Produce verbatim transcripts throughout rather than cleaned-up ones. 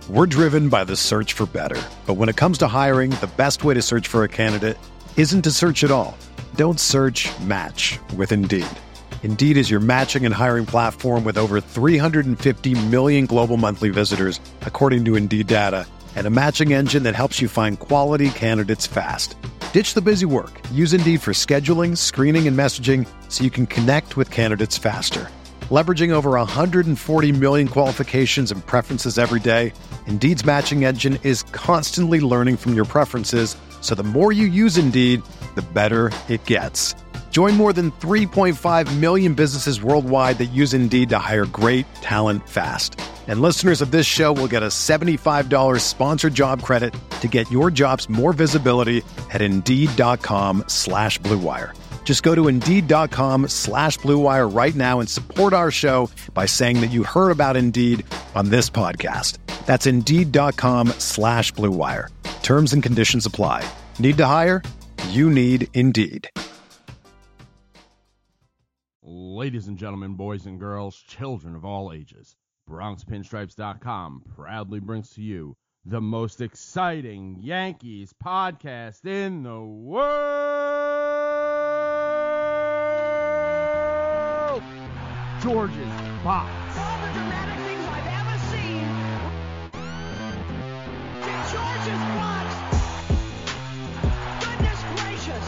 We're driven by the search for better. But when it comes to hiring, the best way to search for a candidate isn't to search at all. Don't search, match with Indeed. Indeed is your matching and hiring platform with over three hundred fifty million global monthly visitors, according to Indeed data, and a matching engine that helps you find quality candidates fast. Ditch the busy work. Use Indeed for scheduling, screening, and messaging so you can connect with candidates faster. Leveraging over one hundred forty million qualifications and preferences every day, Indeed's matching engine is constantly learning from your preferences, so the more you use Indeed, the better it gets. Join more than three point five million businesses worldwide that use Indeed to hire great talent fast. And listeners of this show will get a seventy-five dollars sponsored job credit to get your jobs more visibility at Indeed.com slash Blue Wire. Just go to Indeed.com slash Blue Wire right now and support our show by saying that you heard about Indeed on this podcast. That's Indeed.com slash Blue Wire. Terms and conditions apply. Need to hire? You need Indeed. Ladies and gentlemen, boys and girls, children of all ages, Bronx Pinstripes dot com proudly brings to you the most exciting Yankees podcast in the world, George's Box. All the dramatic things I've ever seen. To George's Box. Goodness gracious.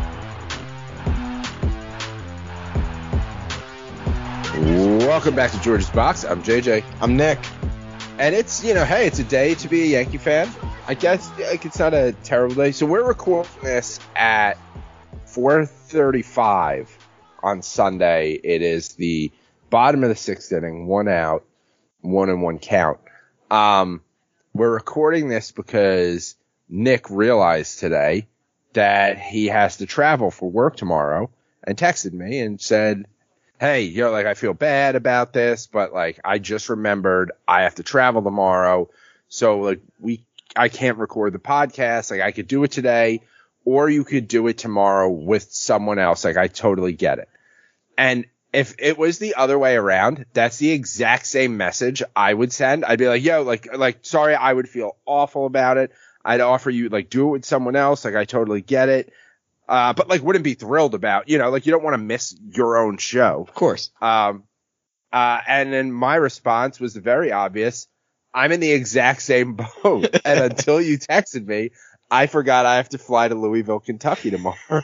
Welcome back to George's Box. I'm J J. I'm Nick. And it's, you know, hey, it's a day to be a Yankee fan. I guess like, it's not a terrible day. So we're recording this at four thirty-five on Sunday. It is the bottom of the sixth inning, one out, one and one count. Um, we're recording this because Nick realized today that he has to travel for work tomorrow and texted me and said, hey, you know, like, I feel bad about this, but, like, I just remembered I have to travel tomorrow. So, like, we, I can't record the podcast. Like, I could do it today, or you could do it tomorrow with someone else. Like, I totally get it. And if it was the other way around, that's the exact same message I would send. I'd be like, yo, like, like, sorry, I would feel awful about it. I'd offer you, like, do it with someone else. Like, I totally get it. Uh, but like, wouldn't be thrilled about, you know, like, you don't want to miss your own show. Of course. Um, uh, and then my response was very obvious. I'm in the exact same boat. And until you texted me, I forgot I have to fly to Louisville, Kentucky tomorrow.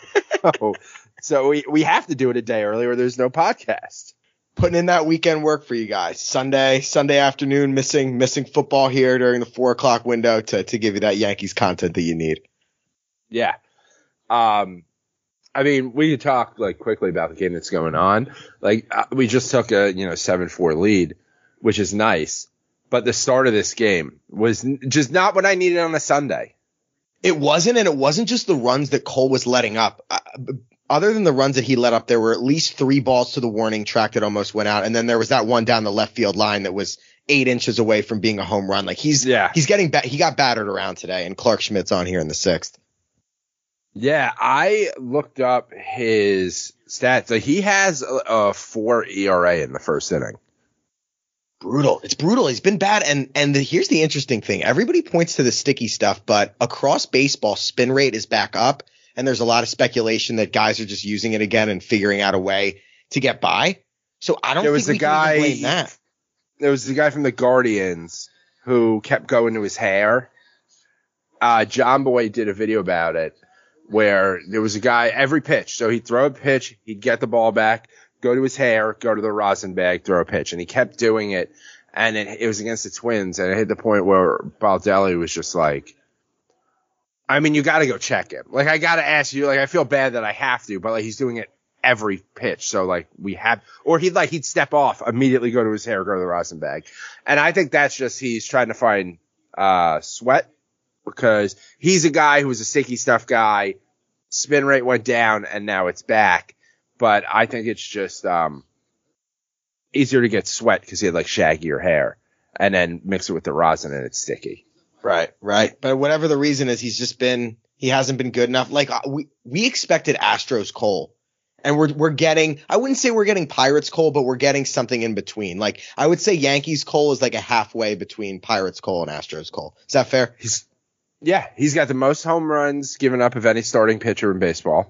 So we, we have to do it a day early or there's no podcast. Putting in that weekend work for you guys. Sunday, Sunday afternoon, missing, missing football here during the four o'clock window to, to give you that Yankees content that you need. Yeah. Um, I mean, we could talk like quickly about the game that's going on. Like, uh, we just took a, you know, seven four lead, which is nice. But the start of this game was n- just not what I needed on a Sunday. It wasn't, and it wasn't just the runs that Cole was letting up. Uh, other than the runs that he let up, there were at least three balls to the warning track that almost went out. And then there was that one down the left field line that was eight inches away from being a home run. Like, he's, yeah. he's getting ba- he got battered around today, and Clark Schmidt's on here in the sixth. Yeah, I looked up his stats. So he has a, a four E R A in the first inning. Brutal. It's brutal. He's been bad. And, and the, here's the interesting thing. Everybody points to the sticky stuff, but across baseball, spin rate is back up. And there's a lot of speculation that guys are just using it again and figuring out a way to get by. So I don't there was think we a guy, can even blame that. There was the guy from the Guardians who kept going to his hair. Uh, John Boy did a video about it, where there was a guy every pitch. So he'd throw a pitch, he'd get the ball back, go to his hair, go to the rosin bag, throw a pitch. And he kept doing it. And it, it was against the Twins. And it hit the point where Baldelli was just like, I mean, you got to go check him. Like, I got to ask you, like, I feel bad that I have to, but like, he's doing it every pitch. So like, we have, or he'd like, he'd step off, immediately go to his hair, go to the rosin bag. And I think that's just, he's trying to find, uh, sweat. Because he's a guy who was a sticky stuff guy. Spin rate went down and now it's back. But I think it's just um easier to get sweat because he had like shaggier hair. And then mix it with the rosin and it's sticky. Right, right. But whatever the reason is, he's just been, he hasn't been good enough. Like, we, we expected Astros Cole. And we're we're getting, I wouldn't say we're getting Pirates Cole, but we're getting something in between. Like, I would say Yankees Cole is like a halfway between Pirates Cole and Astros Cole. Is that fair? He's, yeah, he's got the most home runs given up of any starting pitcher in baseball.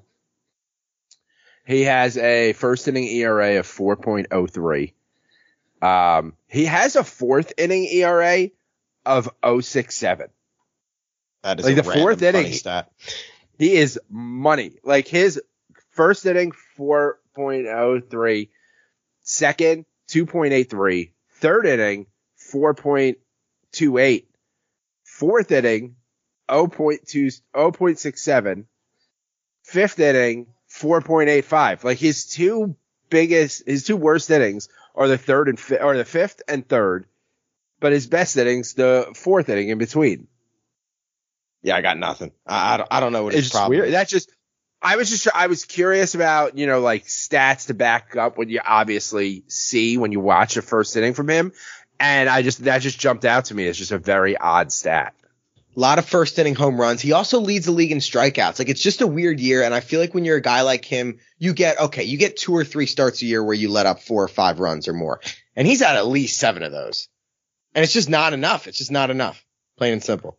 He has a first inning E R A of four point oh three. Um, he has a fourth inning E R A of oh point six seven. That is like a the fourth random inning funny stat. He is money. Like his first inning, four point oh three. Second, two point eight three. Third inning, four point two eight. Fourth inning, zero point two, zero point six seven. Fifth inning, four point eight five. Like his two biggest, his two worst innings are the third and fi- or the fifth and third, but his best innings, the fourth inning in between. Yeah, I got nothing. I, I, don't, I don't know what his It's problem weird. is. That's just, I was just, I was curious about, you know, like stats to back up what you obviously see when you watch a first inning from him. And I just, that just jumped out to me as just a very odd stat. A lot of first inning home runs. He also leads the league in strikeouts. Like, it's just a weird year. And I feel like when you're a guy like him, you get, okay, you get two or three starts a year where you let up four or five runs or more. And he's at at least seven of those. And it's just not enough. It's just not enough. Plain and simple.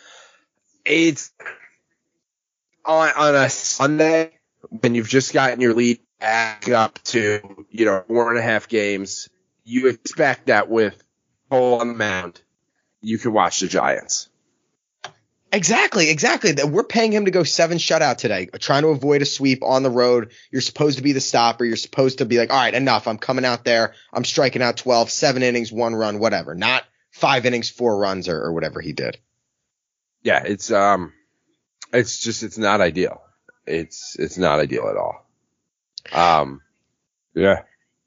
It's on, on a Sunday when you've just gotten your lead back up to, you know, four and a half games. You expect that with Cole on the mound, you can watch the Giants. Exactly, exactly. We're paying him to go seven shutout today, trying to avoid a sweep on the road. You're supposed to be the stopper. You're supposed to be like, all right, enough. I'm coming out there. I'm striking out twelve, seven innings, one run, whatever. Not five innings, four runs, or, or whatever he did. Yeah, it's um, it's just it's not ideal. It's it's not ideal at all. Um, yeah.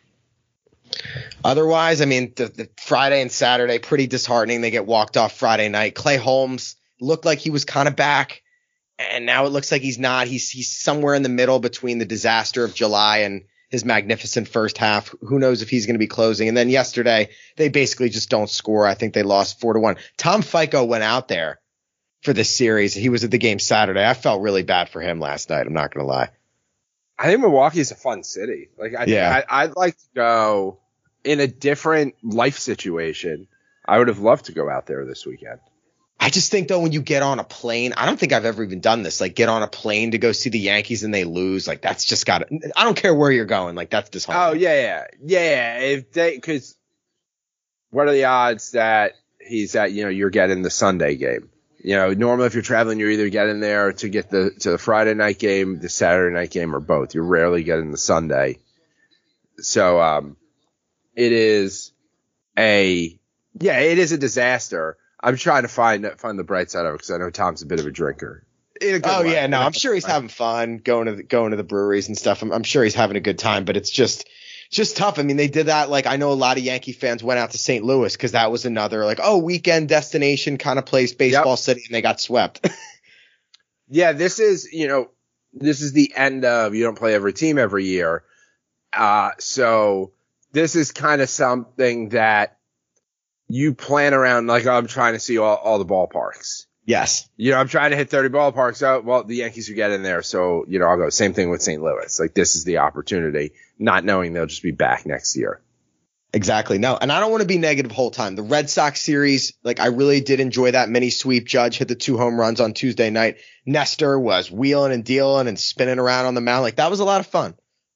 Otherwise, I mean, the, the Friday and Saturday pretty disheartening. They get walked off Friday night. Clay Holmes looked like he was kind of back, and now it looks like he's not. He's he's somewhere in the middle between the disaster of July and his magnificent first half. Who knows if he's going to be closing? And then yesterday, they basically just don't score. I think they lost four to one. Tom Fico went out there for this series. He was at the game Saturday. I felt really bad for him last night. I'm not going to lie. I think Milwaukee's a fun city. Like, I, Yeah. I, I'd like to go in a different life situation. I would have loved to go out there this weekend. I just think, though, when you get on a plane, I don't think I've ever even done this. Like, get on a plane to go see the Yankees and they lose. Like, that's just got to – I don't care where you're going. Like, that's disheartening. Oh, yeah, yeah. Yeah, yeah. If they – because what are the odds that he's at – you know, you're getting the Sunday game? You know, normally if you're traveling, you're either getting there to get the to the Friday night game, the Saturday night game, or both. You're rarely getting the Sunday. So um, it is a yeah, it is a disaster. I'm trying to find find the bright side of it because I know Tom's a bit of a drinker. In a good Oh way. yeah, no, In a I'm sure he's way. having fun going to the, going to the breweries and stuff. I'm, I'm sure he's having a good time, but it's just just tough. I mean, they did that. Like, I know a lot of Yankee fans went out to Saint Louis because that was another like oh weekend destination kind of place, baseball Yep. city, and they got swept. Yeah, this is, you know, this is the end of you don't play every team every year. Uh, so this is kind of something that you plan around, like, oh, I'm trying to see all, all the ballparks. Yes. You know, I'm trying to hit thirty ballparks. Oh, well, the Yankees are getting there. So, you know, I'll go. Same thing with Saint Louis. Like, this is the opportunity, not knowing they'll just be back next year. Exactly. No, and I don't want to be negative whole time. The Red Sox series, like, I really did enjoy that mini sweep. Judge hit the two home runs on Tuesday night. Nestor was wheeling and dealing and spinning around on the mound. Like, that was a lot of fun.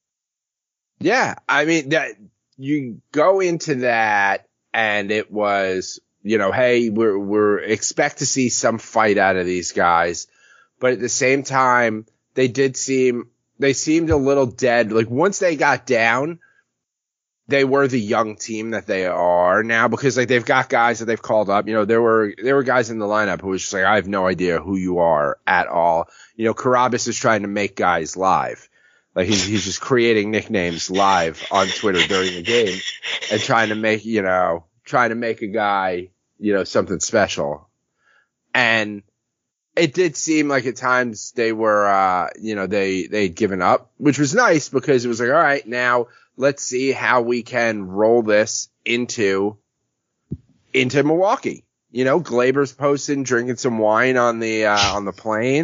Yeah. I mean, that you go into that and it was, you know, hey, we're, we're expect to see some fight out of these guys. But at the same time, they did seem, they seemed a little dead. Like, once they got down, they were the young team that they are now because, like, they've got guys that they've called up. You know, there were there were guys in the lineup who was just like, I have no idea who you are at all. You know, Carabas is trying to make guys live. Like, he's he's just creating nicknames live on Twitter during the game and trying to make, you know, trying to make a guy, you know, something special. And it did seem like at times they were, uh, you know, they they'd given up, which was nice because it was like, all right, now let's see how we can roll this into into Milwaukee. You know, Glaber's posting, drinking some wine on the uh, on the plane,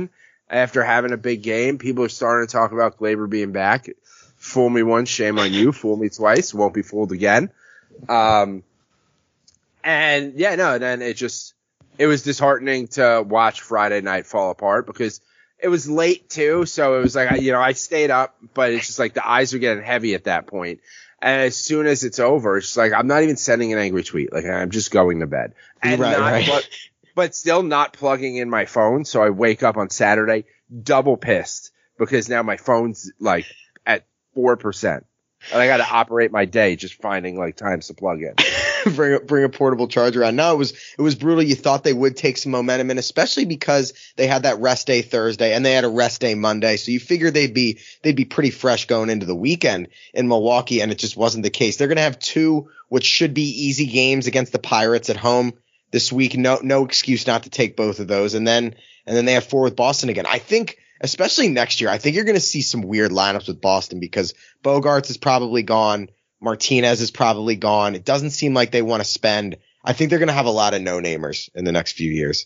after having a big game. People are starting to talk about Glaber being back. Fool me once, shame on you. Fool me twice, won't be fooled again. Um, and yeah, no, then it just, it was disheartening to watch Friday night fall apart because it was late too. So it was like, you know, I stayed up, but it's just like the eyes are getting heavy at that point. And as soon as it's over, it's just like, I'm not even sending an angry tweet. Like, I'm just going to bed. And right, not, right. But, but still not plugging in my phone. So I wake up on Saturday double pissed because now my phone's like at four percent. And I got to operate my day just finding like times to plug in. bring, a, bring a portable charger on. No, it was it was brutal. You thought they would take some momentum, and especially because they had that rest day Thursday and they had a rest day Monday. So you figured they'd be they'd be pretty fresh going into the weekend in Milwaukee, and it just wasn't the case. They're going to have two which should be easy games against the Pirates at home this week. No no excuse not to take both of those. And then and then they have four with Boston again. I think especially next year, I think you're going to see some weird lineups with Boston because Bogarts is probably gone. Martinez is probably gone. It doesn't seem like they want to spend. I think they're going to have a lot of no-namers in the next few years.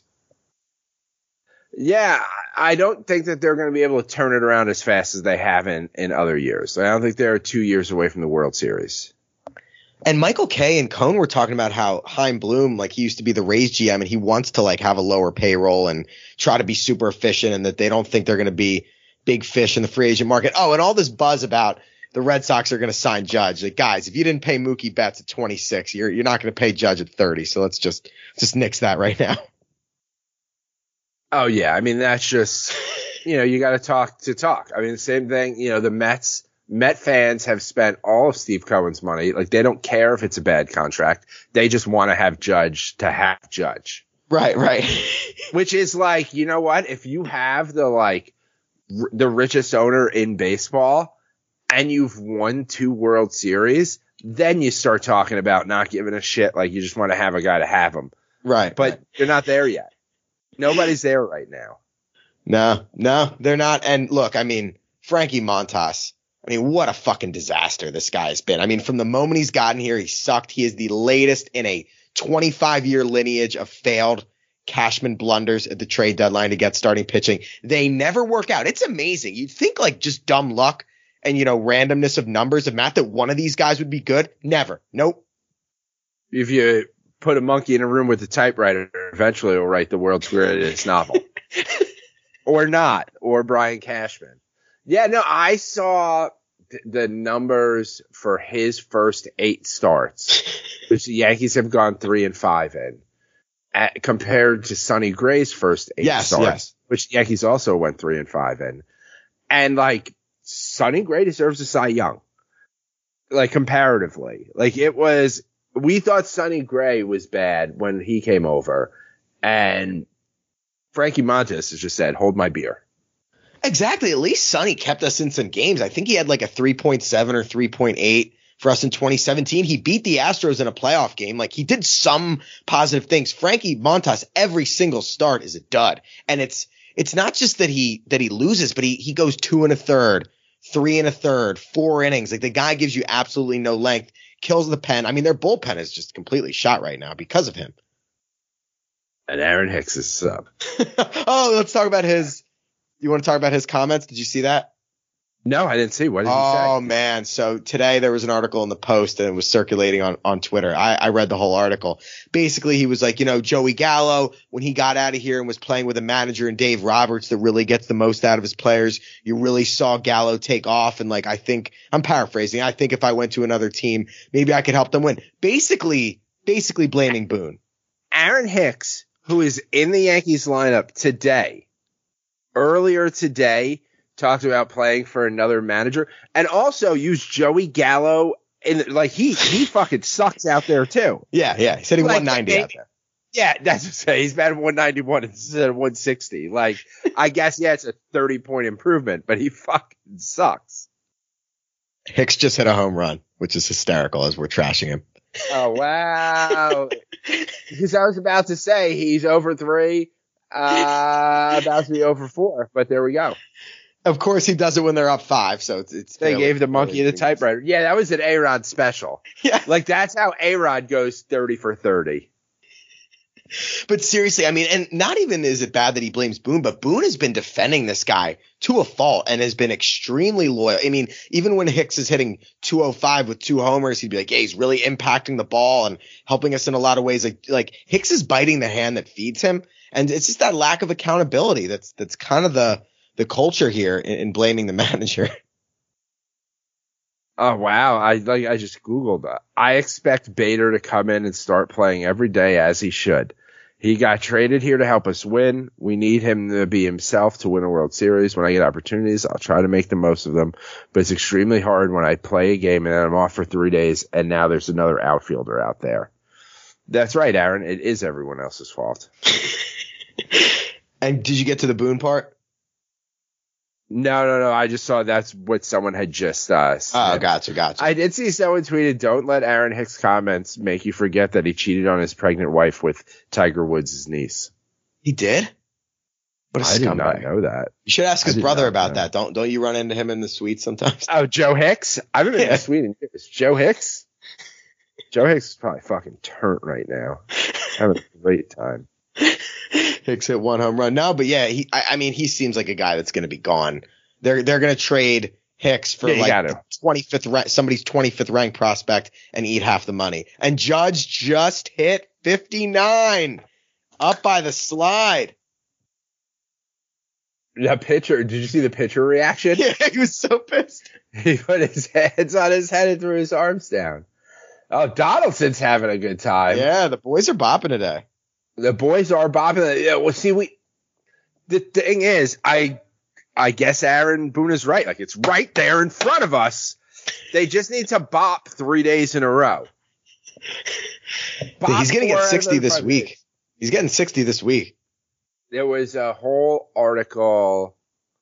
Yeah, I don't think that they're going to be able to turn it around as fast as they have in, in other years. I don't think they're two years away from the World Series. And Michael Kay and Cone were talking about how Chaim Bloom, like he used to be the Rays G M and he wants to like have a lower payroll and try to be super efficient and that they don't think they're going to be big fish in the free agent market. Oh, and all this buzz about the Red Sox are going to sign Judge. Like, guys, if you didn't pay Mookie Betts at twenty-six, you're, you're not going to pay Judge at thirty. So let's just, just nix that right now. Oh yeah. I mean, that's just, you know, you got to talk to talk. I mean, the same thing, you know, the Mets, Met fans have spent all of Steve Cohen's money. Like, they don't care if it's a bad contract. They just want to have Judge to have Judge. Right, right. Which is like, you know what? If you have the, like, r- the richest owner in baseball and you've won two World Series, then you start talking about not giving a shit. Like, you just want to have a guy to have him. Right. But right. you're not there yet. Nobody's there right now. No, no, they're not. And look, I mean, Frankie Montas. I mean, what a fucking disaster this guy has been. I mean, from the moment he's gotten here, he sucked. He is the latest in a twenty-five year lineage of failed Cashman blunders at the trade deadline to get starting pitching. They never work out. It's amazing. You'd think like just dumb luck and, you know, randomness of numbers of math that one of these guys would be good. Never. Nope. If you put a monkey in a room with a typewriter, eventually he'll write the world's greatest novel. Or not. Or Brian Cashman. Yeah, no, I saw th- the numbers for his first eight starts, which the Yankees have gone three and five in, at, compared to Sonny Gray's first eight yes, starts, yes. which the Yankees also went three and five in. And like, Sonny Gray deserves a Cy Young, like comparatively. Like it was, we thought Sonny Gray was bad when he came over, and Frankie Montas has just said, "Hold my beer." Exactly. At least Sonny kept us in some games. I think he had like a three point seven or three point eight for us in twenty seventeen. He beat the Astros in a playoff game. Like he did some positive things. Frankie Montas, every single start is a dud. And it's, it's not just that he, that he loses, but he, he goes two and a third, three and a third, four innings. Like the guy gives you absolutely no length, kills the pen. I mean, their bullpen is just completely shot right now because of him. And Aaron Hicks is sub. Oh, let's talk about his. You want to talk about his comments? Did you see that? No, I didn't see. What did he say? Oh, man. So today there was an article in the Post and it was circulating on, on Twitter. I, I read the whole article. Basically, he was like, you know, Joey Gallo, when he got out of here and was playing with a manager in Dave Roberts that really gets the most out of his players, you really saw Gallo take off. And like, I think I'm paraphrasing. I think if I went to another team, maybe I could help them win. Basically, basically blaming Boone. Aaron Hicks, who is in the Yankees lineup today, earlier today, talked about playing for another manager and also used Joey Gallo in like he he fucking sucks out there too. Yeah, yeah. He said he like, one ninety out there. Yeah, that's what I'm saying. He's batting one ninety-one instead of one sixty. Like, I guess yeah, it's a thirty point improvement, but he fucking sucks. Hicks just hit a home run, which is hysterical as we're trashing him. Oh wow. Because I was about to say he's over three. Uh, about to be over four, but there we go. Of course, he does it when they're up five, so it's. it's they fairly, gave the monkey the typewriter. Yeah, that was an A-Rod special. Yeah, like that's how A-Rod goes thirty for thirty. But seriously, I mean, and not even is it bad that he blames Boone, but Boone has been defending this guy to a fault and has been extremely loyal. I mean, even when Hicks is hitting two oh five with two homers, he'd be like, yeah, he's really impacting the ball and helping us in a lot of ways. Like, like Hicks is biting the hand that feeds him. And it's just that lack of accountability. That's, that's kind of the, the culture here in, in blaming the manager. Oh, wow. I like. I just Googled that. I expect Bader to come in and start playing every day as he should. He got traded here to help us win. We need him to be himself to win a World Series. When I get opportunities, I'll try to make the most of them. But it's extremely hard when I play a game and then I'm off for three days and now there's another outfielder out there. That's right, Aaron. It is everyone else's fault. And did you get to the Boone part? No, no, no. I just saw that's what someone had just uh said. Oh, gotcha, gotcha. I did see someone tweeted, don't let Aaron Hicks' comments make you forget that he cheated on his pregnant wife with Tiger Woods' niece. He did? What a I did scumbag. not know that. You should ask his I did brother not about know. that. Don't don't you run into him in the suite sometimes? Oh, Joe Hicks? I haven't been Yeah. to Sweden. It's Joe Hicks? Joe Hicks is probably fucking turnt right now. Having a great time. Hicks hit one home run. No, but yeah, he. I, I mean, he seems like a guy that's going to be gone. They're they're going to trade Hicks for Yeah, you like gotta. twenty-fifth rank, somebody's twenty-fifth ranked prospect and eat half the money. And Judge just hit fifty-nine, up by the slide. The pitcher, did you see the pitcher reaction? Yeah, he was so pissed. He put his hands on his head and threw his arms down. Oh, Donaldson's having a good time. Yeah, the boys are bopping today. The boys are bopping. Yeah, well, see, we. The thing is, I, I guess Aaron Boone is right. Like, it's right there in front of us. They just need to bop three days in a row. Bop He's going to four get out of sixty those this five week. days. He's getting sixty this week. There was a whole article,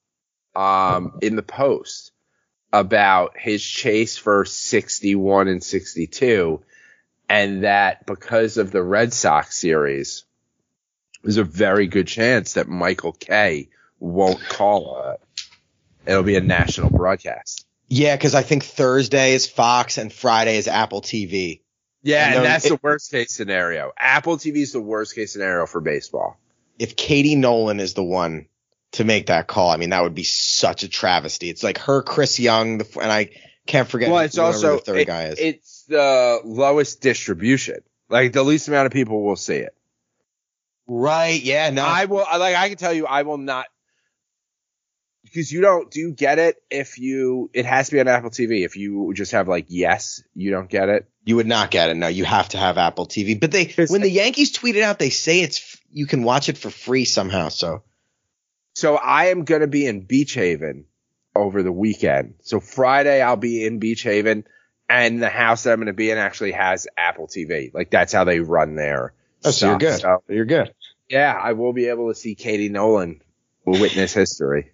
um, in the Post about his chase for sixty-one and sixty-two, and that because of the Red Sox series, there's a very good chance that Michael Kay won't call it. It'll be a national broadcast. Yeah, because I think Thursday is Fox and Friday is Apple T V. Yeah, And and then that's it- the worst case scenario. Apple T V is the worst case scenario for baseball. If Katie Nolan is the one to make that call, I mean, that would be such a travesty. It's like her, Chris Young, the, and I can't forget Well, it's whoever also the third it- guy is. it's the lowest distribution. Like the least amount of people will see it. Right? Yeah. No. I will like I can tell you I will not, because you don't do you get it if you it has to be on Apple T V. If you just have like yes, you don't get it. You would not get it. No, you have to have Apple T V. But they, Because- when the Yankees tweet it out, they say it's you can watch it for free somehow. So So I am gonna be in Beach Haven over the weekend. So Friday I'll be in Beach Haven, and the house that I'm gonna be in actually has Apple T V. Like that's how they run their oh, so you're stuff. good. So, You're good. yeah, I will be able to see Katie Nolan witness history.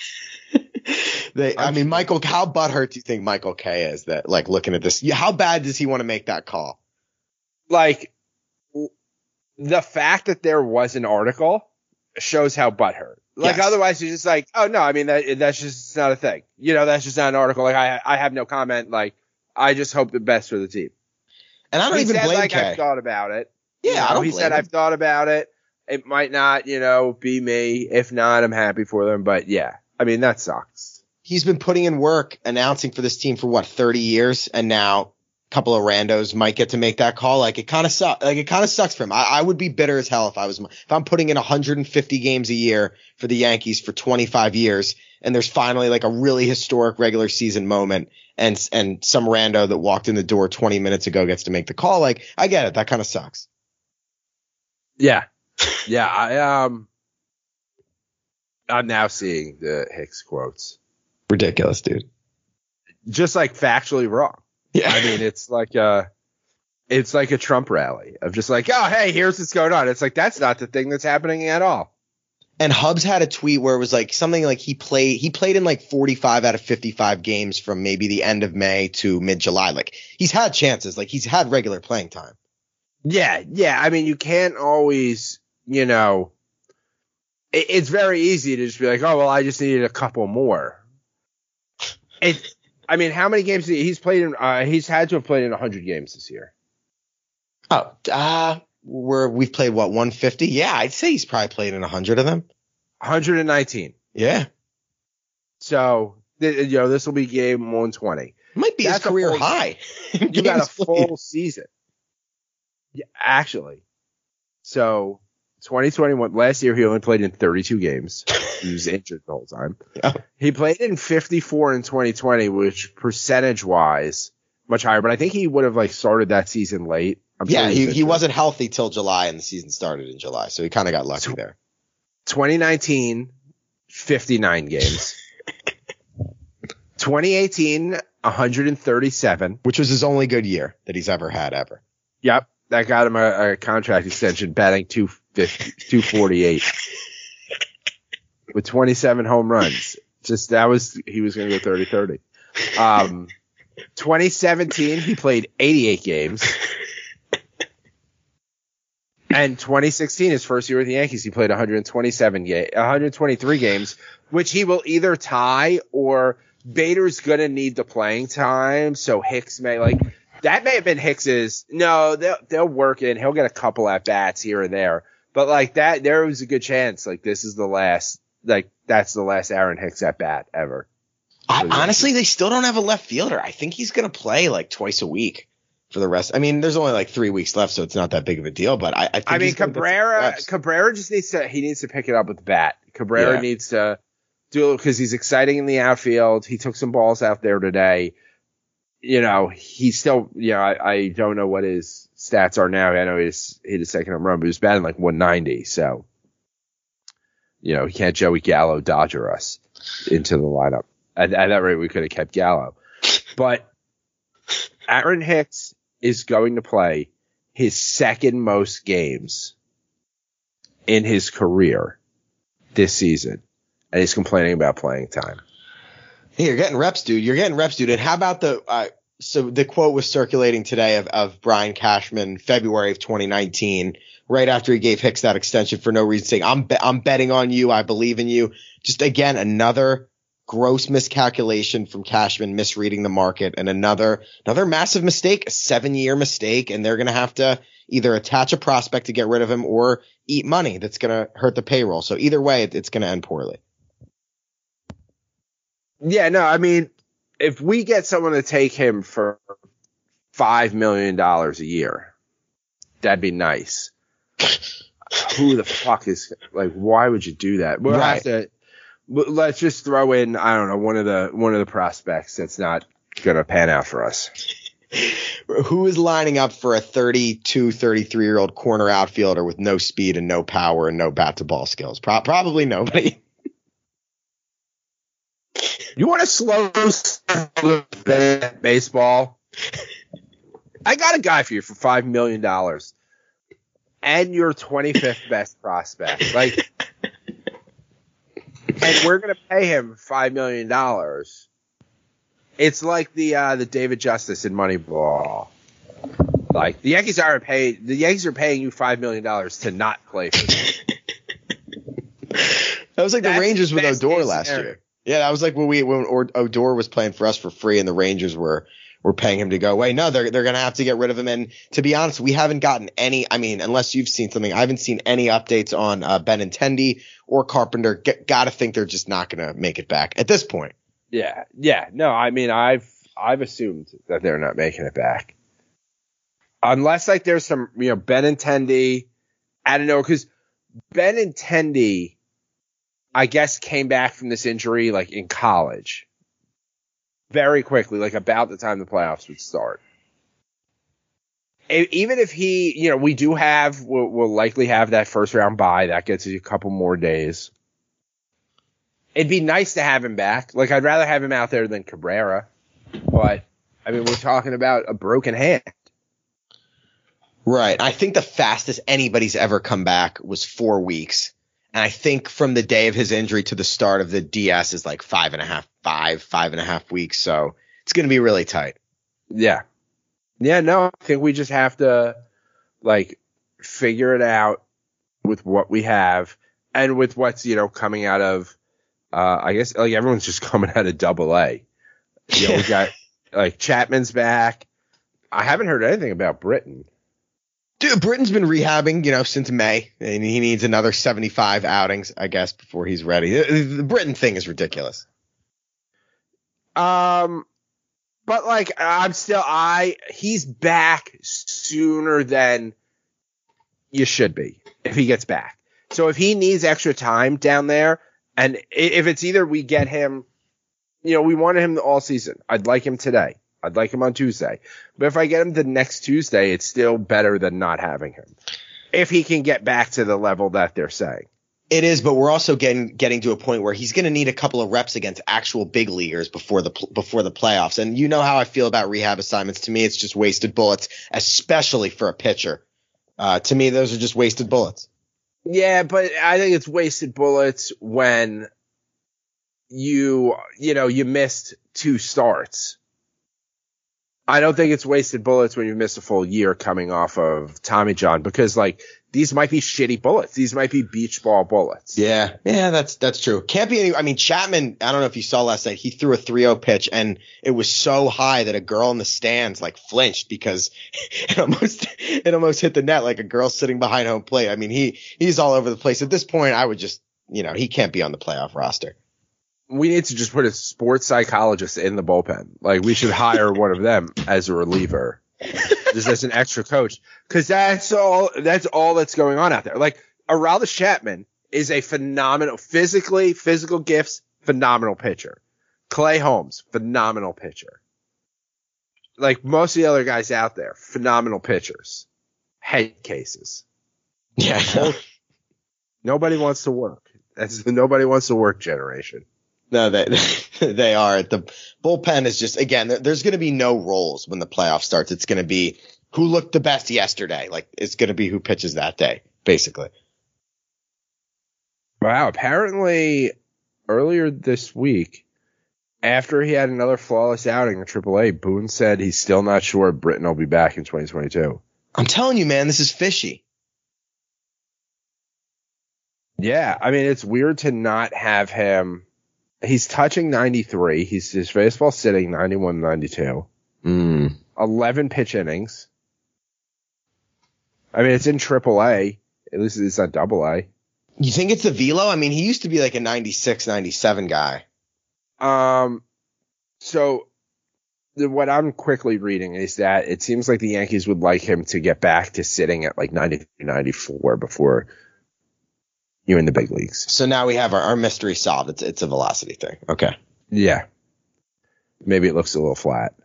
They, I mean, Michael, how butthurt do you think Michael Kay is that, like, looking at this? Yeah, how bad does he want to make that call? Like the fact that there was an article shows how butthurt. Like Yes. otherwise you're just like, oh no, I mean that that's just not a thing. You know, that's just not an article. Like I I have no comment. Like I just hope the best for the team. And I don't he even said blame like Kay. I've thought about it. Yeah, You know, I don't He blame said him. I've thought about it. It might not, you know, be me. If not, I'm happy for them. But yeah, I mean that sucks. He's been putting in work announcing for this team for what, thirty years, and now a couple of randos might get to make that call. Like it kind of sucks. Like it kind of sucks for him. I, I would be bitter as hell if I was if I'm putting in one hundred fifty games a year for the Yankees for twenty-five years, and there's finally like a really historic regular season moment, and and some rando that walked in the door twenty minutes ago gets to make the call. Like I get it. That kind of sucks. Yeah, yeah. I um, I'm now seeing the Hicks quotes. Ridiculous, dude. Just like factually wrong. Yeah. I mean, it's like a, it's like a Trump rally of just like, oh, hey, here's what's going on. It's like, that's not the thing that's happening at all. And Hubs had a tweet where it was like something like he played he played in like forty-five out of fifty-five games from maybe the end of May to mid July. Like he's had chances, like he's had regular playing time. Yeah. Yeah. I mean, you can't always, you know, it, it's very easy to just be like, oh, well, I just needed a couple more. It, I mean, how many games did he, he's played in, uh, he's had to have played in one hundred games this year. Oh, uh, where we've played what one fifty. Yeah, I'd say he's probably played in one hundred of them. one hundred nineteen. Yeah, So th- you know this will be game one twenty. might be That's his a career full- high. You got a Games full played. season. Yeah, actually. So twenty twenty-one, last year he only played in thirty-two games. He was injured the whole time. Yeah. He played in fifty-four in twenty twenty, which percentage wise much higher. But I think he would have like started that season late. I'm Yeah, sure he, was he injured. wasn't healthy till July, and the season started in July, so he kind of got lucky So- there. twenty nineteen, fifty-nine games. twenty eighteen, one hundred thirty-seven. Which was his only good year that he's ever had ever. Yep, that got him a, a contract extension, batting two fifty, two forty-eight with twenty-seven home runs. Just that was he was going to go thirty thirty. Um, twenty seventeen, he played eighty-eight games. And twenty sixteen, his first year with the Yankees, he played one hundred twenty-seven ga- one hundred twenty-three games, which he will either tie or Bader's going to need the playing time. So Hicks may like that may have been Hicks's. No, they'll, they'll work in. He'll get a couple at bats here and there, but like that, there was a good chance. Like this is the last, like that's the last Aaron Hicks at bat ever. I, honestly, they still don't have a left fielder. I think he's going to play like twice a week for the rest. I mean, there's only like three weeks left, so it's not that big of a deal. But I, I, think I mean, he's gonna get some Cabrera, reps. Cabrera just needs to, he needs to pick it up with the bat. Cabrera Yeah. needs to do it because he's exciting in the outfield. He took some balls out there today. You know, he's still, you know, I, I don't know what his stats are now. I know he's hit a second home run, but he was batting like one ninety. So, you know, he can't Joey Gallo Dodger us into the lineup. At, at that rate, we could have kept Gallo. But Aaron Hicks is going to play his second most games in his career this season, and he's complaining about playing time. Hey, you're getting reps, dude. You're getting reps, dude. And how about the uh, so the quote was circulating today of, of Brian Cashman, February of twenty nineteen, right after he gave Hicks that extension for no reason, saying, I'm be- I'm betting on you. I believe in you. Just again, another gross miscalculation from Cashman, misreading the market, and another another massive mistake, a seven-year mistake, and they're going to have to either attach a prospect to get rid of him or eat money that's going to hurt the payroll. So either way, it, it's going to end poorly. Yeah, no, I mean, if we get someone to take him for five million dollars a year, that'd be nice. Who the fuck is, like, why would you do that? We'll Right. have to, let's just throw in, I don't know, one of the, one of the prospects that's not going to pan out for us. Who is lining up for a thirty-two, thirty-three year old corner outfielder with no speed and no power and no bat to ball skills? Pro- probably nobody. You want to slow baseball? I got a guy for you for five million dollars and your twenty-fifth best prospect. Like, and we're going to pay him five million dollars. It's like the, uh, the David Justice in Moneyball. Like, the Yankees are paid, the Yankees are paying you five million dollars to not play for them. That was like That's the Rangers with best Odor case last scenario. year. Yeah, that was like when we when or- Odor was playing for us for free and the Rangers were were paying him to go away. No, they're they're gonna have to get rid of him. And to be honest, we haven't gotten any. I mean, unless you've seen something, I haven't seen any updates on uh, Benintendi or Carpenter. G- gotta think they're just not gonna make it back at this point. Yeah, yeah. No, I mean, I've I've assumed that they're not making it back, unless like there's some, you know, Benintendi. I don't know, because Benintendi, I guess, came back from this injury like in college, very quickly, like about the time the playoffs would start. E- Even if he, you know, we do have, we'll, we'll likely have that first round bye. That gets you a couple more days. It'd be nice to have him back. Like, I'd rather have him out there than Cabrera. But, I mean, we're talking about a broken hand. Right. I think the fastest anybody's ever come back was four weeks. And I think from the day of his injury to the start of the D S is like five and a half, five, five and a half weeks. So it's going to be really tight. Yeah. Yeah, no, I think we just have to, like, figure it out with what we have and with what's, you know, coming out of, uh, I guess, like, everyone's just coming out of double A. You know, we got, like, Chapman's back. I haven't heard anything about Britton. Dude, Britton's been rehabbing, you know, since May, and he needs another seventy-five outings, I guess, before he's ready. The, the Britton thing is ridiculous. Um, but like, I'm still, I, he's back sooner than you should be if he gets back. So if he needs extra time down there, and if it's either we get him, you know, we wanted him all season. I'd like him today. I'd like him on Tuesday. But if I get him the next Tuesday, it's still better than not having him. If he can get back to the level that they're saying. It is, but we're also getting getting to a point where he's going to need a couple of reps against actual big leaguers before the before the playoffs. And you know how I feel about rehab assignments. To me, it's just wasted bullets, especially for a pitcher. Uh, to me, those are just wasted bullets. Yeah, but I think it's wasted bullets when you, you know, you missed two starts. I don't think it's wasted bullets when you missed a full year coming off of Tommy John, because like these might be shitty bullets. These might be beach ball bullets. Yeah. Yeah, that's, that's true. Can't be any, I mean, Chapman, I don't know if you saw last night, he threw a three oh pitch and it was so high that a girl in the stands like flinched because it almost, it almost hit the net like a girl sitting behind home plate. I mean, he, he's all over the place. At this point, I would just, you know, he can't be on the playoff roster. We need to just put a sports psychologist in the bullpen. Like we should hire one of them as a reliever, just as an extra coach, because that's all. That's all that's going on out there. Like Aroldis Chapman is a phenomenal, physically, physical gifts, phenomenal pitcher. Clay Holmes, phenomenal pitcher. Like most of the other guys out there, phenomenal pitchers. Head cases. Yeah. Nobody wants to work. That's the nobody wants to work generation. No, they they are. The bullpen is just, again, there's going to be no roles when the playoff starts. It's going to be who looked the best yesterday. Like it's going to be who pitches that day, basically. Wow. Apparently earlier this week, after he had another flawless outing in triple A, Boone said he's still not sure Britton will be back in twenty twenty-two. I'm telling you, man, this is fishy. Yeah. I mean, it's weird to not have him. He's touching ninety-three. He's his baseball sitting ninety-one, ninety-two. Mm. eleven pitch innings. I mean, it's in triple A. At least it's not double A. You think it's the velo? I mean, he used to be like a ninety-six, ninety-seven guy. Um, so the, what I'm quickly reading is that it seems like the Yankees would like him to get back to sitting at like ninety-three, ninety-four before you're in the big leagues. So now we have our, our mystery solved. It's it's a velocity thing. Okay. Yeah. Maybe it looks a little flat.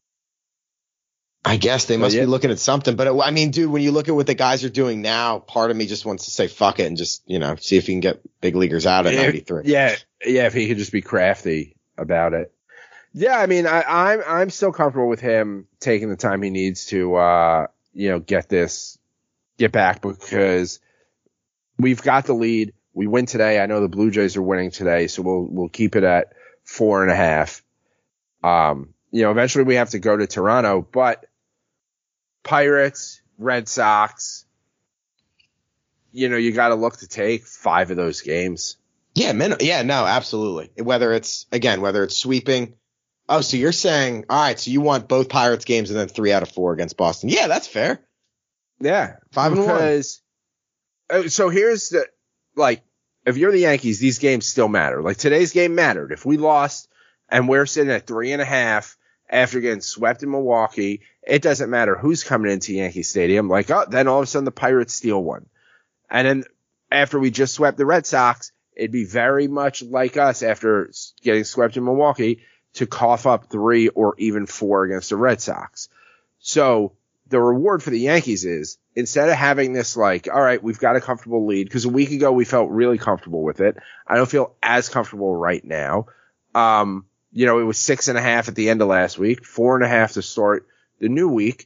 I guess they must yeah. be looking at something. But it, I mean, dude, when you look at what the guys are doing now, part of me just wants to say fuck it and just, you know, see if you can get big leaguers out at ninety-three. Yeah. Yeah. If he could just be crafty about it. Yeah. I mean, I, I'm, I'm still comfortable with him taking the time he needs to, uh, you know, get this, get back, because we've got the lead. We win today. I know the Blue Jays are winning today, so we'll we'll keep it at four and a half. Um, you know, eventually we have to go to Toronto, but Pirates, Red Sox, you know, you got to look to take five of those games. Yeah, man. Yeah, no, absolutely. Whether it's again, whether it's sweeping. Oh, so you're saying, all right, so you want both Pirates games and then three out of four against Boston? Yeah, that's fair. Yeah, five and one. Because so here's the, like, if you're the Yankees, these games still matter. Like today's game mattered. If we lost and we're sitting at three and a half after getting swept in Milwaukee, it doesn't matter who's coming into Yankee Stadium. Like, oh, then all of a sudden the Pirates steal one. And then after we just swept the Red Sox, it'd be very much like us after getting swept in Milwaukee to cough up three or even four against the Red Sox. So the reward for the Yankees is, instead of having this like, all right, we've got a comfortable lead, because a week ago we felt really comfortable with it. I don't feel as comfortable right now. Um, you know, it was six and a half at the end of last week, four and a half to start the new week.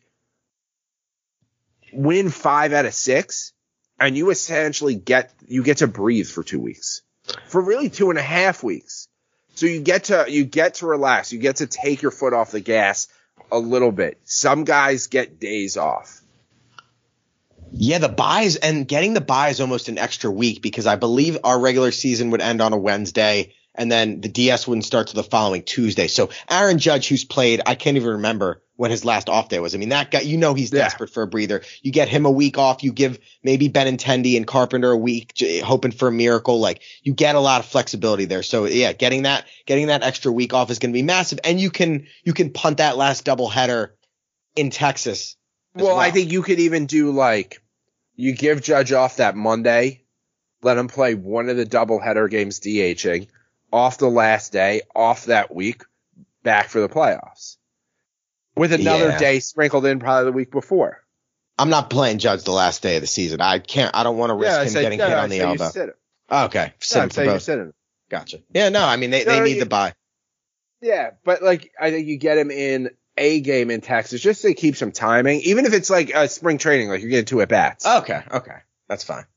Win five out of six, and you essentially get, you get to breathe for two weeks. For really two and a half weeks. So you get to, you get to relax. You get to take your foot off the gas a little bit. Some guys get days off. Yeah, the buys, and getting the buy is almost an extra week, because I believe our regular season would end on a Wednesday and then the D S wouldn't start till the following Tuesday. So Aaron Judge, who's played, I can't even remember when his last off day was. I mean, that guy, you know, he's Yeah. desperate for a breather. You get him a week off. You give maybe Benintendi and Carpenter a week, j- hoping for a miracle. Like, you get a lot of flexibility there. So yeah, getting that, getting that extra week off is going to be massive. And you can, you can punt that last doubleheader in Texas. as Well, I think you could even do like you give Judge off that Monday, let him play one of the doubleheader games DHing, off the last day, off that week, back for the playoffs. With another Yeah. day sprinkled in probably the week before. I'm not playing Judge the last day of the season. I can't, I don't want to risk Yeah, I him said, getting no, hit no, on I the said you elbow. sit him. Okay. Sit No, him I for say you both. sit him. Gotcha. Yeah, no, I mean, they, they No, need you- the bye. Yeah, but like I think you get him in a game in Texas just to keep some timing, even if it's like uh, spring training, like you're getting two at bats. Okay. Okay. That's fine.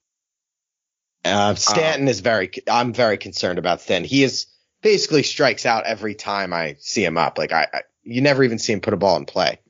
Uh, Stanton is very, I'm very concerned about Stanton. He is basically strikes out every time I see him up. Like I, I you never even see him put a ball in play.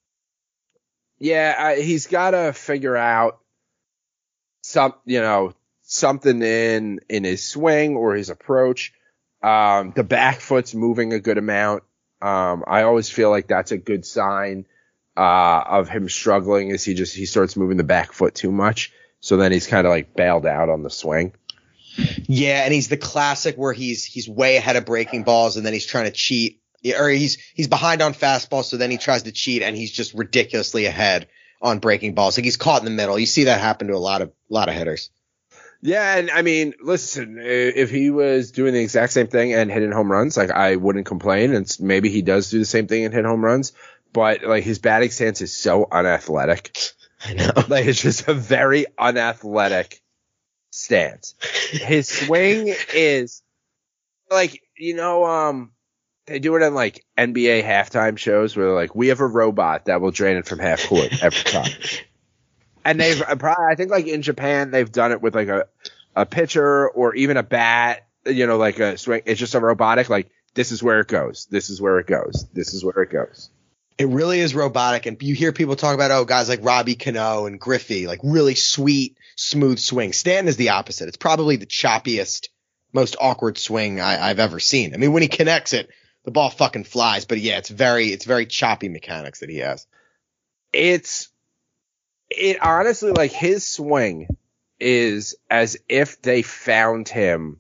Yeah, I, he's got to figure out some, you know, something in in his swing or his approach. Um, the back foot's moving a good amount. Um, I always feel like that's a good sign uh, of him struggling. Is he just he starts moving the back foot too much, so then he's kind of like bailed out on the swing. Yeah, and he's the classic where he's he's way ahead of breaking balls and then he's trying to cheat. Yeah, or he's he's behind on fastballs, so then he tries to cheat and he's just ridiculously ahead on breaking balls. Like he's caught in the middle. You see that happen to a lot of lot of hitters. Yeah, and I mean, listen, if he was doing the exact same thing and hitting home runs, like I wouldn't complain. And maybe he does do the same thing and hit home runs, but like his batting stance is so unathletic. I know. Like it's just a very unathletic stance. His swing is like, you know, um, they do it in like N B A halftime shows where like we have a robot that will drain it from half court every time. And they've probably, I think like in Japan, they've done it with like a, a pitcher or even a bat, you know, like a swing. It's just a robotic, like this is where it goes. This is where it goes. This is where it goes. It really is robotic. And you hear people talk about, oh, guys like Robbie Cano and Griffey, like really sweet, smooth swing. Stanton is the opposite. It's probably the choppiest, most awkward swing I, I've ever seen. I mean, when he connects it, the ball fucking flies. But yeah, it's very, it's very choppy mechanics that he has. It's, it honestly, like his swing is as if they found him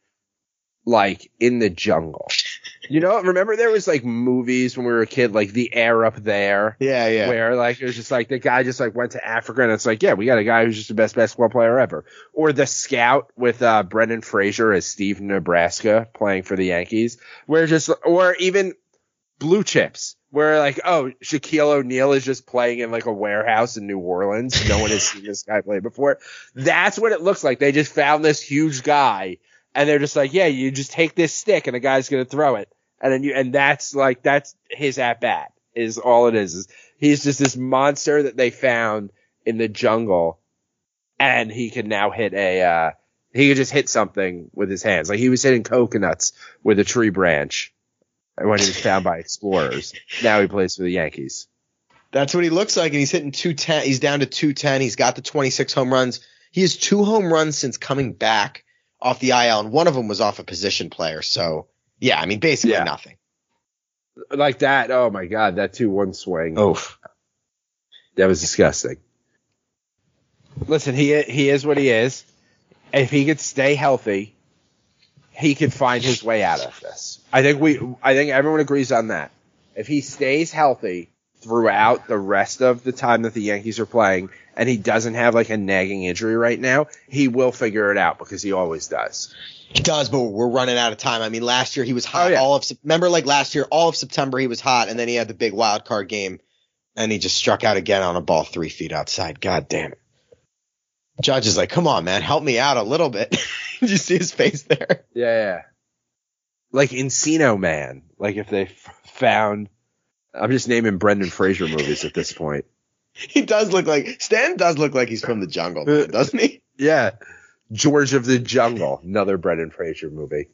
like in the jungle. You know, remember there was like movies when we were a kid, like The Air Up There. Yeah, yeah. Where like it was just like the guy just like went to Africa and it's like, yeah, we got a guy who's just the best basketball player ever. Or The Scout with uh Brendan Fraser as Steve Nebraska playing for the Yankees. Where just or even Blue Chips, where like, oh, Shaquille O'Neal is just playing in like a warehouse in New Orleans. No one has seen this guy play before. That's what it looks like. They just found this huge guy and they're just like, yeah, you just take this stick and the guy's going to throw it. And then you, and that's like, that's his at bat is all it is. is He's just this monster that they found in the jungle and he can now hit a, uh, he could just hit something with his hands. Like he was hitting coconuts with a tree branch when he was found by explorers. Now he plays for the Yankees. That's what he looks like. And he's hitting two ten. He's down to two ten. He's got the twenty-six home runs. He has two home runs since coming back off the I L. And one of them was off a position player. So yeah, I mean, basically Yeah. nothing. Like that. Oh my God. That two one swing. Oof. That was disgusting. Listen, he, he is what he is. If he could stay healthy, he could find his way out of this. I think we, I think everyone agrees on that. If he stays healthy throughout the rest of the time that the Yankees are playing, and he doesn't have like a nagging injury right now, he will figure it out because he always does. He does, but we're running out of time. I mean, last year he was hot Oh, yeah. all of, remember like last year, all of September he was hot and then he had the big wild card game and he just struck out again on a ball three feet outside. God damn it. Judge is like, come on, man, help me out a little bit. Did you see his face there? Yeah, yeah. Like Encino Man. Like if they f- found, I'm just naming Brendan Fraser movies at this point. He does look like, Stan does look like he's from the jungle, man, doesn't he? Yeah. George of the Jungle, another Brendan Fraser movie.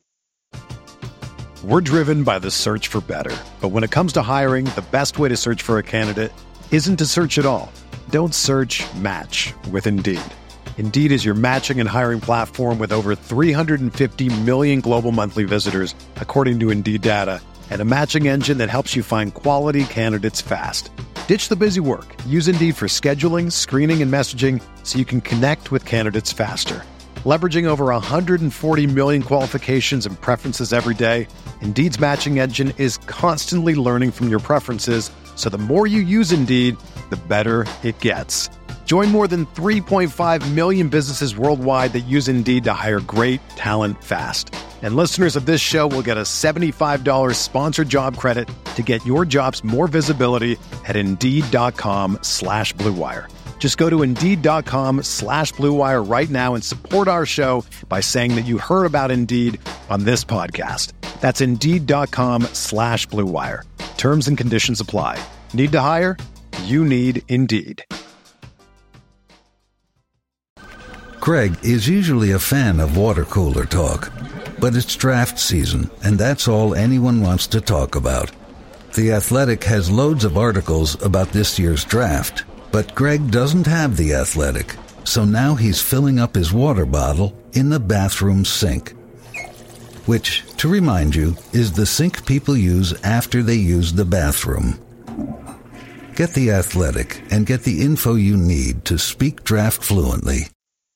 We're driven by the search for better. But when it comes to hiring, the best way to search for a candidate isn't to search at all. Don't search, match with Indeed. Indeed is your matching and hiring platform with over three hundred fifty million global monthly visitors, according to Indeed data, and a matching engine that helps you find quality candidates fast. Ditch the busy work. Use Indeed for scheduling, screening, and messaging so you can connect with candidates faster. Leveraging over one hundred forty million qualifications and preferences every day, Indeed's matching engine is constantly learning from your preferences, so the more you use Indeed, the better it gets. Join more than three point five million businesses worldwide that use Indeed to hire great talent fast. And listeners of this show will get a seventy-five dollars sponsored job credit to get your jobs more visibility at Indeed.com slash Blue Wire. Just go to Indeed.com slash Blue Wire right now and support our show by saying that you heard about Indeed on this podcast. That's Indeed.com slash Blue Wire. Terms and conditions apply. Need to hire? You need Indeed. Craig is usually a fan of water cooler talk, but it's draft season, and that's all anyone wants to talk about. The Athletic has loads of articles about this year's draft, but Greg doesn't have The Athletic, so now he's filling up his water bottle in the bathroom sink. Which, to remind you, is the sink people use after they use the bathroom. Get The Athletic and get the info you need to speak draft fluently.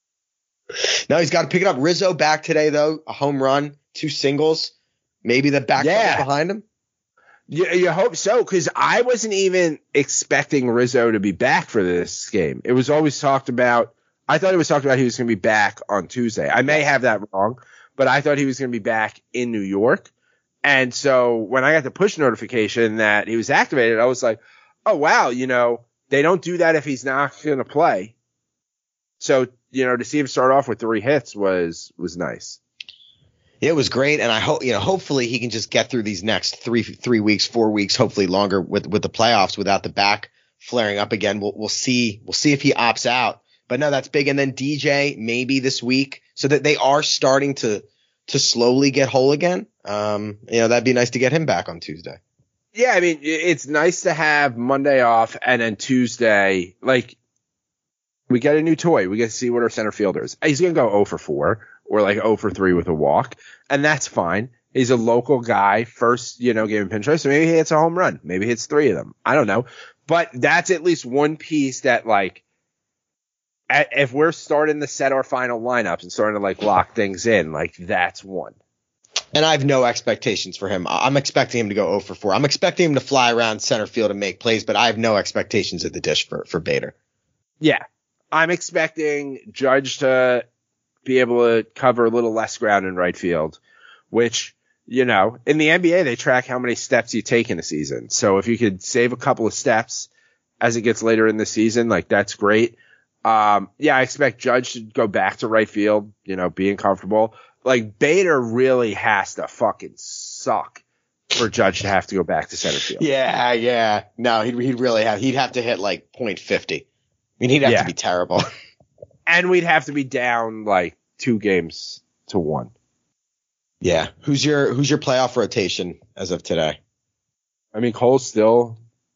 Now he's got to pick it up. Rizzo back today, though. A home run, two singles. Maybe the back Yeah. behind him. You, you hope so, because I wasn't even expecting Rizzo to be back for this game. It was always talked about. I thought it was talked about he was going to be back on Tuesday. I may have that wrong, but I thought he was going to be back in New York. And so when I got the push notification that he was activated, I was like, oh, wow, you know, they don't do that if he's not going to play. So, you know, to see him start off with three hits was was nice. It was great, and I hope you know. Hopefully, he can just get through these next three three weeks, four weeks, hopefully longer with with the playoffs without the back flaring up again. We'll we'll see we'll see if he opts out. But no, that's big. And then D J maybe this week, so that they are starting to to slowly get whole again. Um, you know, that'd be nice to get him back on Tuesday. Yeah, I mean, it's nice to have Monday off and then Tuesday, like, we get a new toy. We get to see what our center fielder is. He's going to go oh for four or like oh for three with a walk, and that's fine. He's a local guy, first, you know, game of pinch, so maybe he hits a home run. Maybe he hits three of them. I don't know. But that's at least one piece that, like, if we're starting to set our final lineups and starting to, like, lock things in, like, that's one. And I have no expectations for him. I'm expecting him to go oh for four. I'm expecting him to fly around center field and make plays, but I have no expectations at the dish for, for Bader. Yeah. I'm expecting Judge to be able to cover a little less ground in right field, which, you know, in the N B A, they track how many steps you take in a season. So if you could save a couple of steps as it gets later in the season, like, that's great. Um, yeah, I expect Judge to go back to right field, you know, being comfortable. Like, Bader really has to fucking suck for Judge to have to go back to center field. Yeah, yeah. No, he'd, he'd really have, he'd have to hit like point fifty. I mean, he'd have Yeah. to be terrible. And we'd have to be down like two games to one. Yeah. Who's your who's your playoff rotation as of today? I mean, Cole's still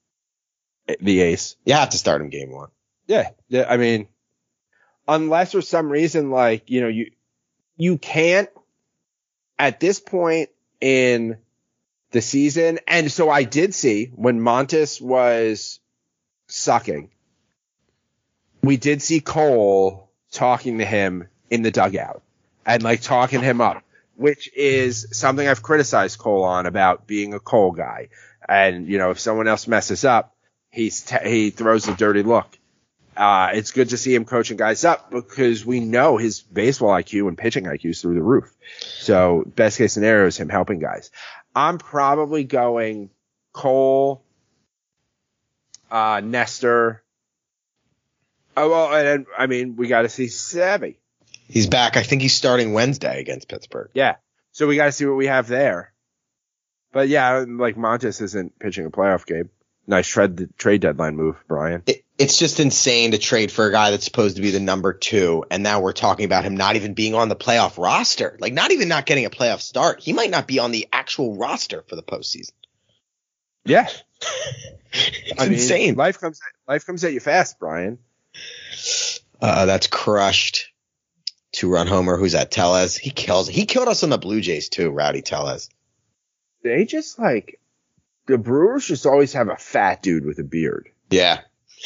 the ace. You have to start him game one. Yeah. yeah I mean, unless for some reason, like, you know, you you can't at this point in the season. And so I did see when Montes was sucking, we did see Cole talking to him in the dugout and, like, talking him up, which is something I've criticized Cole on about being a Cole guy. And, you know, if someone else messes up, he's t- he throws a dirty look. Uh, it's good to see him coaching guys up because we know his baseball I Q and pitching I Q is through the roof. So best case scenario is him helping guys. I'm probably going Cole, uh, Nestor. Oh, well, and I mean, we got to see Savvy. He's back. I think he's starting Wednesday against Pittsburgh. Yeah. So we got to see what we have there. But yeah, like, Montes isn't pitching a playoff game. Nice trade, trade deadline move, Brian. It, it's just insane to trade for a guy that's supposed to be the number two, and now we're talking about him not even being on the playoff roster. Like, not even not getting a playoff start. He might not be on the actual roster for the postseason. Yeah. It's I mean, insane. Life comes life comes at you fast, Brian. Uh, that's crushed. Two-run homer. Who's that? Tellez. He kills. He killed us on the Blue Jays too. Rowdy Tellez. They just like the Brewers just always have a fat dude with a beard. Yeah.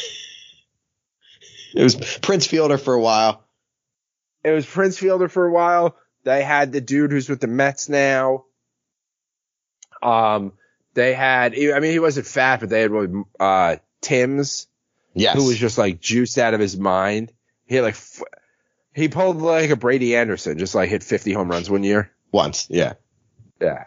It was Prince Fielder for a while. It was Prince Fielder for a while. They had the dude who's with the Mets now. Um, they had. I mean, he wasn't fat, but they had uh Timms. Yes. Who was just like juiced out of his mind. He had like. F- He pulled like a Brady Anderson, just like hit fifty home runs one year. Once, yeah. Yeah.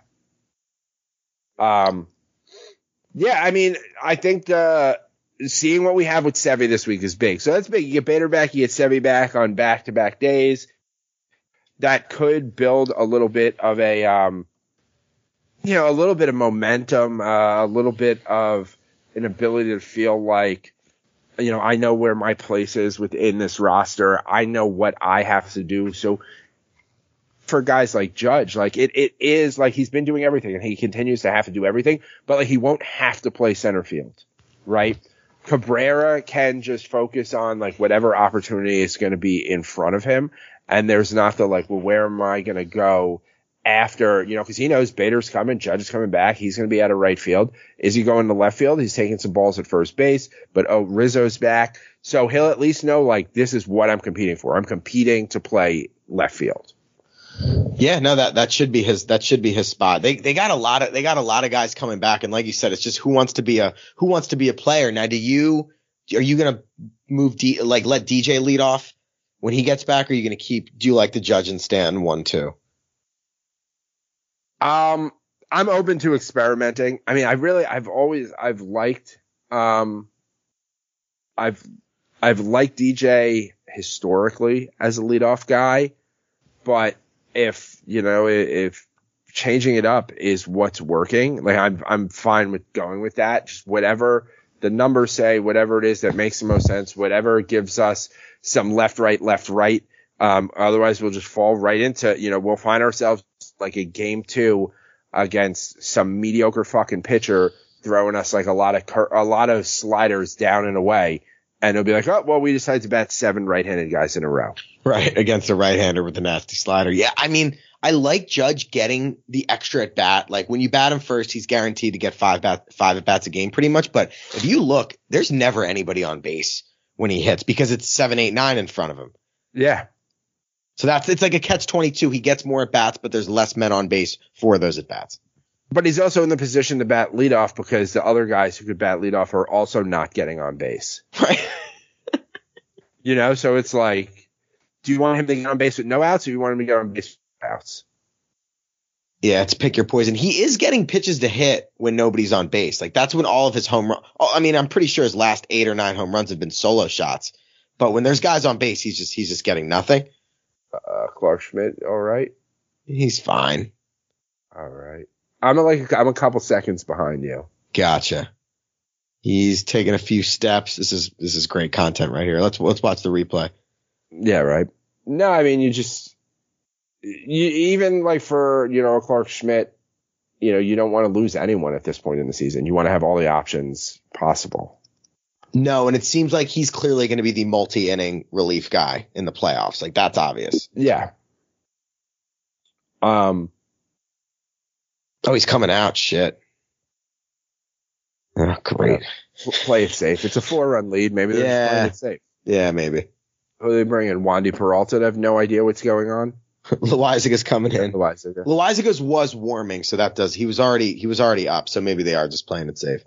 Um, yeah, I mean, I think uh, seeing what we have with Sevy this week is big. So that's big. You get Bader back, you get Sevy back on back-to-back days. That could build a little bit of a, um, you know, a little bit of momentum, uh, a little bit of an ability to feel like, you know, I know where my place is within this roster. I know what I have to do. So for guys like Judge, like it, it is like he's been doing everything and he continues to have to do everything, but like he won't have to play center field, right? Cabrera can just focus on like whatever opportunity is going to be in front of him. And there's not the like, well, where am I going to go after, you know, because he knows Bader's coming, Judge is coming back. He's going to be out of right field. Is he going to left field? He's taking some balls at first base, but oh, Rizzo's back. So he'll at least know, like, this is what I'm competing for. I'm competing to play left field. Yeah, no, that, that should be his, that should be his spot. They, they got a lot of, they got a lot of guys coming back. And like you said, it's just who wants to be a, who wants to be a player. Now, do you, are you going to move D, like let D J lead off when he gets back? Or are you going to keep, do you like the Judge and Stanton one, two? Um, I'm open to experimenting. I mean, I really, I've always, I've liked, um, I've, I've liked D J historically as a leadoff guy, but if, you know, if changing it up is what's working, like I'm, I'm fine with going with that. Just whatever the numbers say, whatever it is that makes the most sense, whatever gives us some left, right, left, right. Um, otherwise we'll just fall right into, you know, we'll find ourselves like a game two against some mediocre fucking pitcher throwing us like a lot of cur- a lot of sliders down and away, and it'll be like, oh well, we decided to bat seven right-handed guys in a row, right, against a right-hander with a nasty slider. Yeah, I mean, I like Judge getting the extra at bat. Like when you bat him first, he's guaranteed to get five bat five at bats a game, pretty much. But if you look, there's never anybody on base when he hits because it's seven, eight, nine in front of him. Yeah. So that's, it's like a catch twenty-two. He gets more at bats, but there's less men on base for those at bats. But he's also in the position to bat leadoff because the other guys who could bat leadoff are also not getting on base. Right. You know, so it's like, do you want him to get on base with no outs or do you want him to get on base with outs? Yeah, it's pick your poison. He is getting pitches to hit when nobody's on base. Like that's when all of his home run. Oh, I mean, I'm pretty sure his last eight or nine home runs have been solo shots. But when there's guys on base, he's just, he's just getting nothing. Uh, Clark Schmidt, all right. He's fine. All right. I'm a, like I'm a couple seconds behind you. Gotcha. He's taking a few steps. This is this is great content right here. Let's let's watch the replay. Yeah, right. No, I mean you just you even like for you know Clark Schmidt, you know you don't want to lose anyone at this point in the season. You want to have all the options possible. No, and it seems like he's clearly going to be the multi-inning relief guy in the playoffs. Like that's obvious. Yeah. Um. Oh, he's coming out. Shit. Oh, great. Yeah. Play it safe. It's a four-run lead. Maybe they're yeah. just playing it safe. Yeah, maybe. Who are they bringing? Wandy Peralta? I have no idea what's going on. Loizaga's coming in. Loizaga. Loizaga's was warming, so that does. He was already he was already up, so maybe they are just playing it safe.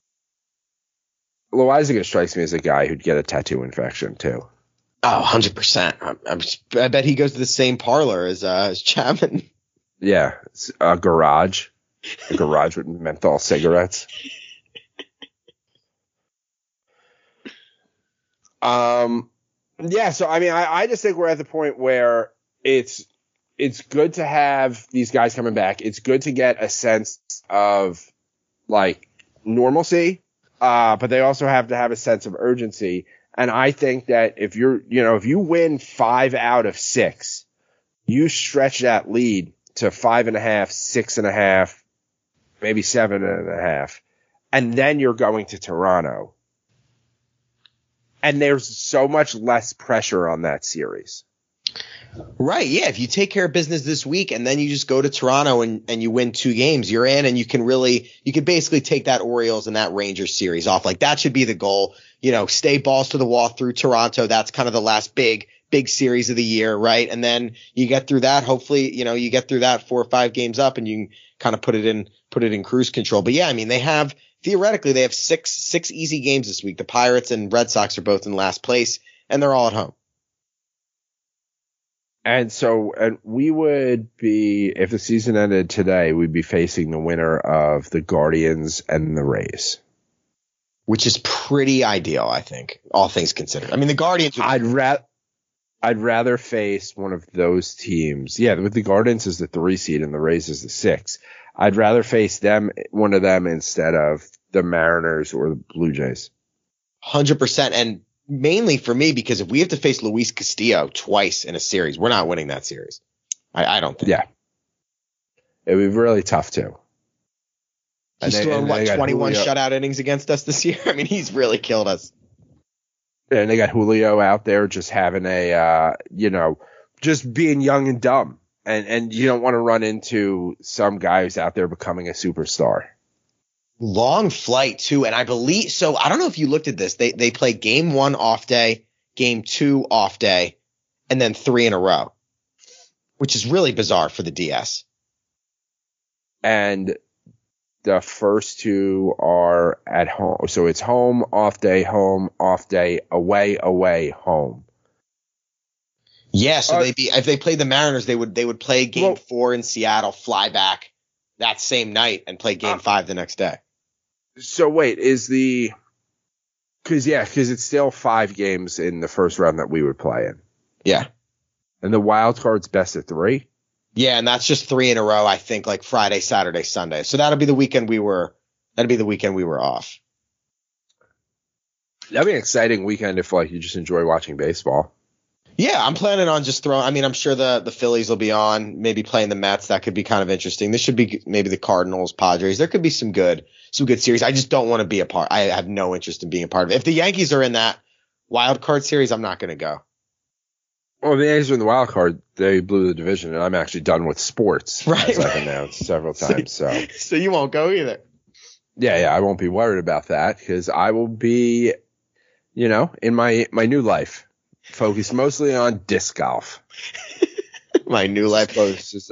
Loizaga strikes me as a guy who'd get a tattoo infection too. Oh, one hundred percent. I'm, I'm, I bet he goes to the same parlor as uh, as Chapman. Yeah, a garage, a garage with menthol cigarettes. Um, yeah. So I mean, I, I just think we're at the point where it's it's good to have these guys coming back. It's good to get a sense of like normalcy, uh, but they also have to have a sense of urgency. And I think that if you're, you know, if you win five out of six, you stretch that lead to five and a half, six and a half, maybe seven and a half, and then you're going to Toronto. and there's so much less pressure on that series. Right. Yeah. If you take care of business this week and then you just go to Toronto and, and you win two games, you're in, and you can really, you can basically take that Orioles and that Rangers series off. Like that should be the goal, you know, stay balls to the wall through Toronto. That's kind of the last big, big series of the year. Right. And then you get through that. Hopefully, you know, you get through that four or five games up and you can kind of put it in, put it in cruise control. But yeah, I mean, they have, theoretically, they have six, six easy games this week. The Pirates and Red Sox are both in last place and they're all at home. And so, and we would be, if the season ended today, we'd be facing the winner of the Guardians and the Rays. Which is pretty ideal, I think, all things considered. I mean, the Guardians. Would- I'd rather, I'd rather face one of those teams. Yeah, with the Guardians is the three seed and the Rays is the six. I'd rather face them, one of them, instead of the Mariners or the Blue Jays. one hundred percent. And mainly for me, because if we have to face Luis Castillo twice in a series, we're not winning that series. I, I don't think. Yeah. It would be really tough too. He's they, thrown, what, twenty-one Julio. shutout innings against us this year? I mean, he's really killed us. And they got Julio out there just having a, uh, you know, just being young and dumb. And, and you don't want to run into some guy who's out there becoming a superstar. Long flight too, and I believe so. I don't know if you looked at this. They they play game one off day, game two off day, and then three in a row, which is really bizarre for the D S. And the first two are at home, so it's home, off day, home, off day, away, away, home. Yeah, so uh, they be if they played the Mariners, they would they would play game well, four in Seattle, fly back that same night, and play game uh, five the next day. So wait, is the – because, yeah, because it's still five games in the first round that we would play in. Yeah. And the wild card's best of three? Yeah, and that's just three in a row, I think, like Friday, Saturday, Sunday. So that'll be the weekend we were – that'll be the weekend we were off. That'd be an exciting weekend if, like, you just enjoy watching baseball. Yeah, I'm planning on just throwing – I mean, I'm sure the, the Phillies will be on, maybe playing the Mets. That could be kind of interesting. This should be maybe the Cardinals, Padres. There could be some good – some good series. I just don't want to be a part. I have no interest in being a part of it. If the Yankees are in that wild card series, I'm not going to go. Well, the Yankees are in the wild card. They blew the division, and I'm actually done with sports, right, as right. I've announced several times. So, so you won't go either. Yeah, yeah, I won't be worried about that because I will be, you know, in my my new life, focused mostly on disc golf. My new life. Just,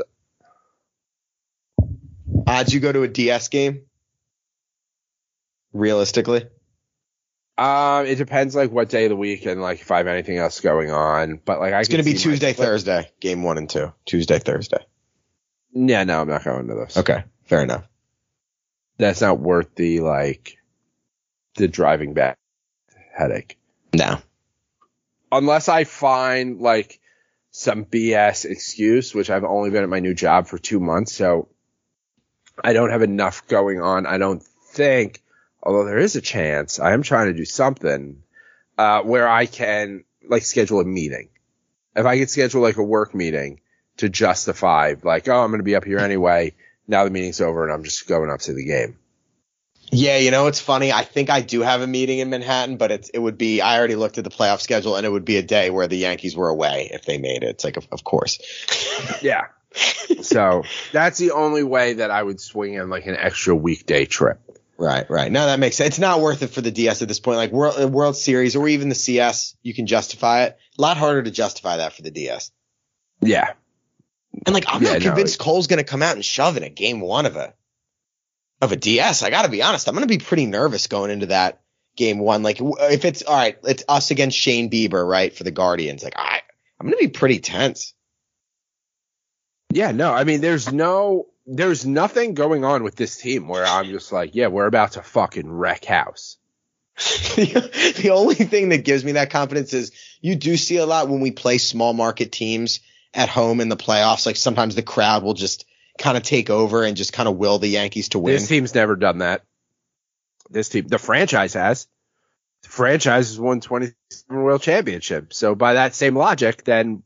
uh, did you go to a D S game? Realistically, um, it depends like what day of the week and like if I have anything else going on. But like, I it's going to be Tuesday, Thursday, game one and two. Tuesday, Thursday. Yeah, no, I'm not going to this. Okay, fair enough. That's not worth the like the driving back headache. No, unless I find like some B S excuse, which I've only been at my new job for two months, so I don't have enough going on. I don't think. Although there is a chance, I am trying to do something uh, where I can like schedule a meeting. If I could schedule like a work meeting to justify like, oh, I'm going to be up here anyway. Now the meeting's over and I'm just going up to the game. Yeah, you know, it's funny. I think I do have a meeting in Manhattan, but it's, it would be, I already looked at the playoff schedule and it would be a day where the Yankees were away if they made it. It's like, of, of course. Yeah. So that's the only way that I would swing in like an extra weekday trip. Right, right. No, that makes sense. It's not worth it for the D S at this point. Like World, World Series or even the C S, you can justify it. A lot harder to justify that for the D S. Yeah. And like, I'm yeah, not convinced no, Cole's going to come out and shove in a game one of a of a D S. I got to be honest. I'm going to be pretty nervous going into that game one. Like, if it's all right, it's us against Shane Bieber, right, for the Guardians. Like, I, I'm going to be pretty tense. Yeah, no, I mean, there's no. There's nothing going on with this team where I'm just like, yeah, we're about to fucking wreck house. the, the only thing that gives me that confidence is you do see a lot when we play small market teams at home in the playoffs. Like sometimes the crowd will just kind of take over and just kind of will the Yankees to win. This team's never done that. This team, the franchise has. The franchise has won twenty-seven World Championships. So by that same logic, then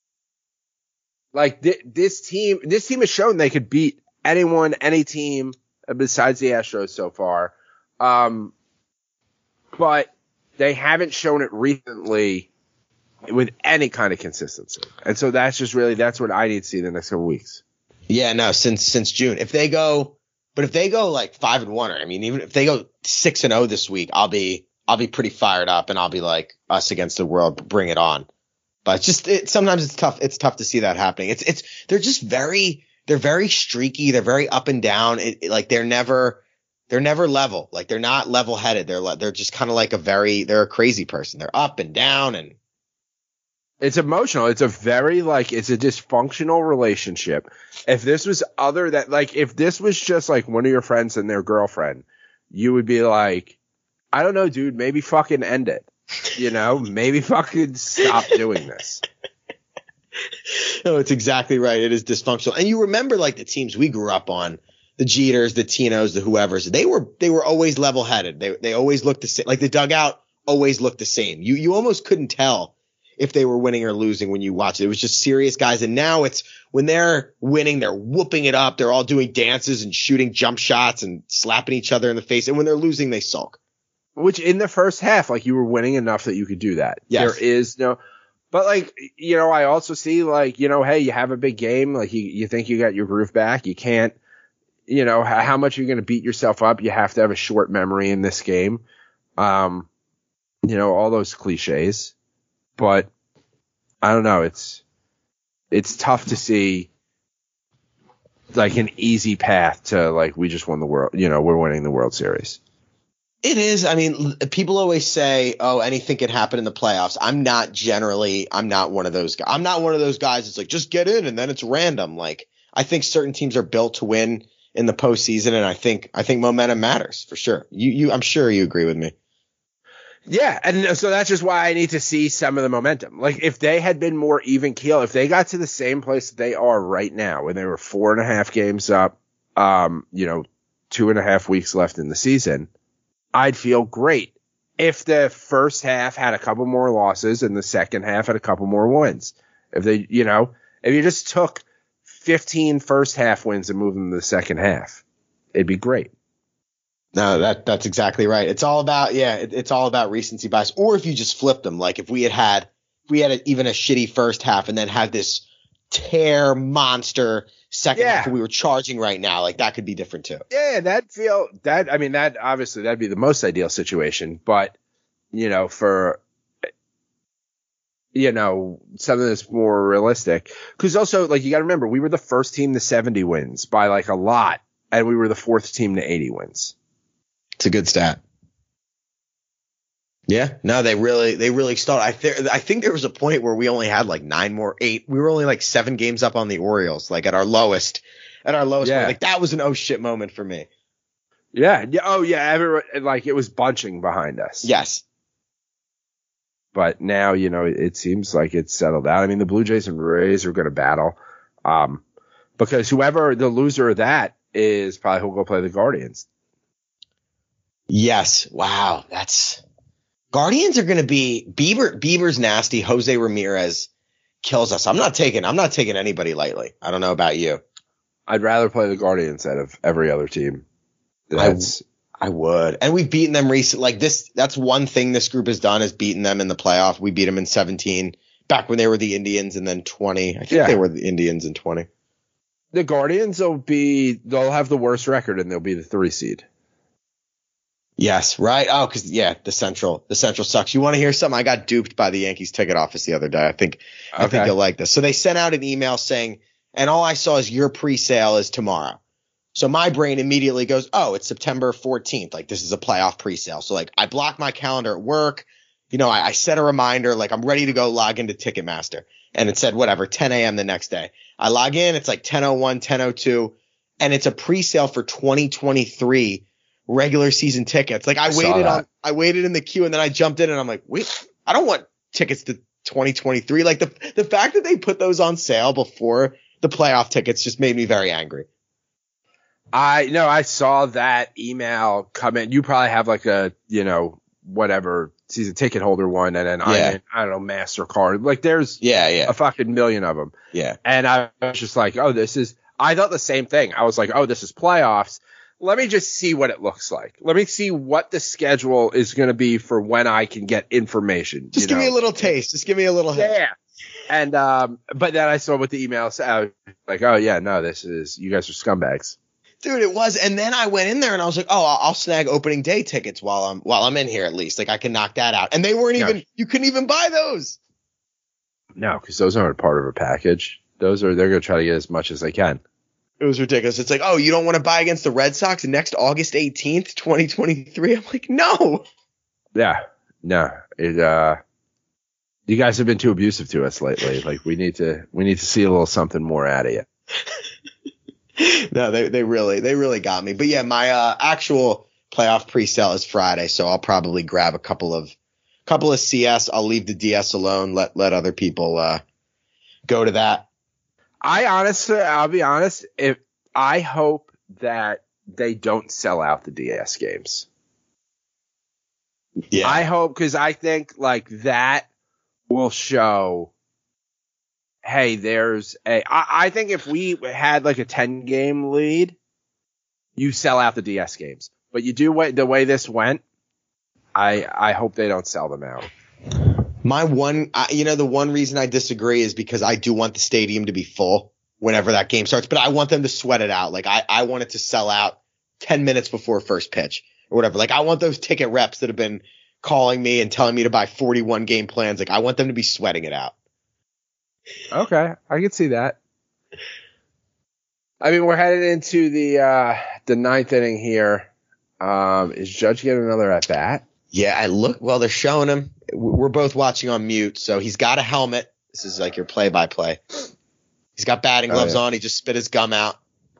like th- this team, this team has shown they could beat anyone, any team besides the Astros so far. Um, but they haven't shown it recently with any kind of consistency. And so that's just really, that's what I need to see in the next couple weeks. Yeah, no, since since June. If they go, but if they go like five and one, or I mean, even if they go six and zero this week, I'll be I'll be pretty fired up, and I'll be like, us against the world, bring it on. But it's just it, sometimes it's tough. It's tough to see that happening. It's it's they're just very they're very streaky. They're very up and down. It, it, like they're never they're never level. Like they're not level headed. They're they're just kind of like a very they're a crazy person. They're up and down and. It's emotional. It's a very, like, it's a dysfunctional relationship. If this was other that, like, if this was just like one of your friends and their girlfriend, you would be like, I don't know, dude, maybe fucking end it. You know, maybe fucking stop doing this. No, it's exactly right. It is dysfunctional. And you remember, like, the teams we grew up on, the Jeters, the Tinos, the whoever's, they were, they were always level headed. They, they always looked the same. Like the dugout always looked the same. You, you almost couldn't tell if they were winning or losing when you watch it. It was just serious guys. And now it's when they're winning, they're whooping it up. They're all doing dances and shooting jump shots and slapping each other in the face. And when they're losing, they sulk. Which in the first half, like you were winning enough that you could do that. Yes. There is no, but like, you know, I also see like, you know, hey, you have a big game. Like you, you think you got your groove back. You can't, you know, how, how much are you going to beat yourself up? You have to have a short memory in this game. Um, you know, all those cliches. But I don't know. It's it's tough to see like an easy path to like we just won the world. You know, we're winning the World Series. It is. I mean, people always say, "Oh, anything can happen in the playoffs." I'm not generally. I'm not one of those guys. I'm not one of those guys. It's like just get in and then it's random. Like I think certain teams are built to win in the postseason, and I think I think momentum matters for sure. You you. I'm sure you agree with me. Yeah, and so that's just why I need to see some of the momentum. Like, if they had been more even keel, if they got to the same place that they are right now, when they were four and a half games up, um, you know, two and a half weeks left in the season, I'd feel great. If the first half had a couple more losses and the second half had a couple more wins. If they, you know, if you just took fifteen first half wins and moved them to the second half, it'd be great. No, that that's exactly right. It's all about yeah, it, it's all about recency bias. Or if you just flipped them, like if we had had if we had a, even a shitty first half and then had this tear monster second yeah. half that we were charging right now, like that could be different too. Yeah, that feel that I mean that obviously that'd be the most ideal situation, but you know for you know something that's more realistic, because also like you got to remember we were the first team to seventy wins by like a lot, and we were the fourth team to eighty wins. It's a good stat. Yeah, no, they really, they really stalled. I think, I think there was a point where we only had like nine more, eight. We were only like seven games up on the Orioles, like at our lowest, at our lowest. Yeah. Point. Like that was an oh shit moment for me. Yeah. Yeah. Oh yeah. Everyone, like it was bunching behind us. Yes. But now, you know, it seems like it's settled out. I mean, the Blue Jays and Rays are going to battle, um, because whoever the loser of that is probably who'll go play the Guardians. Yes. Wow. That's Guardians are going to be Bieber. Bieber's nasty. Jose Ramirez kills us. I'm not taking, I'm not taking anybody lightly. I don't know about you. I'd rather play the Guardians out of every other team. That's, I, I would. And we've beaten them recently. Like this, that's one thing this group has done is beaten them in the playoff. We beat them in seventeen back when they were the Indians and then twenty. I think yeah. they were the Indians in twenty. The Guardians will be, they'll have the worst record and they'll be the three seed. Yes, right. Oh, because yeah, the Central, the Central sucks. You want to hear something? I got duped by the Yankees ticket office the other day. I think, okay. I think you'll like this. So they sent out an email saying, and all I saw is your pre-sale is tomorrow. So my brain immediately goes, oh, it's September fourteenth. Like this is a playoff pre-sale. So like I block my calendar at work. You know, I, I set a reminder, like I'm ready to go log into Ticketmaster, and it said whatever, ten a.m. the next day. I log in. It's like ten oh one, ten oh two, and it's a pre-sale for twenty twenty-three. Regular season tickets. Like I, I waited on, I waited in the queue and then I jumped in and I'm like, wait, I don't want tickets to twenty twenty-three. Like the, the fact that they put those on sale before the playoff tickets just made me very angry. I know I saw that email come in. You probably have like a, you know, whatever season ticket holder one. And then yeah. I'm in, I don't know, MasterCard. Like there's yeah, yeah. a fucking million of them. Yeah. And I was just like, oh, this is, I thought the same thing. I was like, oh, this is playoffs. let me just see what it looks like. Let me see what the schedule is going to be for when I can get information. Just you give know? me a little taste. Just give me a little hint. Yeah. And, um, but then I saw what the email said. I was like, oh, yeah, no, this is, you guys are scumbags. Dude, it was. And then I went in there and I was like, oh, I'll, I'll snag opening day tickets while I'm, while I'm in here at least. Like I can knock that out. And they weren't even, no. you couldn't even buy those. No, because those aren't part of a package. Those are, they're going to try to get as much as they can. It was ridiculous. It's like, oh, you don't want to buy against the Red Sox next August eighteenth, twenty twenty-three? I'm like, no. Yeah, no. It, uh, you guys have been too abusive to us lately. Like we need to, we need to see a little something more out of you. No, they, they really, they really got me. But yeah, my, uh, actual playoff pre-sale is Friday. So I'll probably grab a couple of, couple of C S. I'll leave the D S alone. Let, let other people, uh, go to that. I honestly, I'll be honest, if I hope that they don't sell out the D S games. Yeah. I hope, because I think like that will show, hey, there's a, I, I think if we had like a ten game lead, you sell out the D S games. But you do what the way this went, I, I hope they don't sell them out. My one, uh, you know, the one reason I disagree is because I do want the stadium to be full whenever that game starts, but I want them to sweat it out. Like I, I want it to sell out ten minutes before first pitch or whatever. Like I want those ticket reps that have been calling me and telling me to buy forty-one game plans. Like I want them to be sweating it out. Okay. I can see that. I mean, we're headed into the, uh, the ninth inning here. Um, is Judge getting another at bat? Yeah, I look, well, they're showing him. We're both watching on mute. So he's got a helmet. This is like your play by play. He's got batting gloves oh, yeah. on. He just spit his gum out.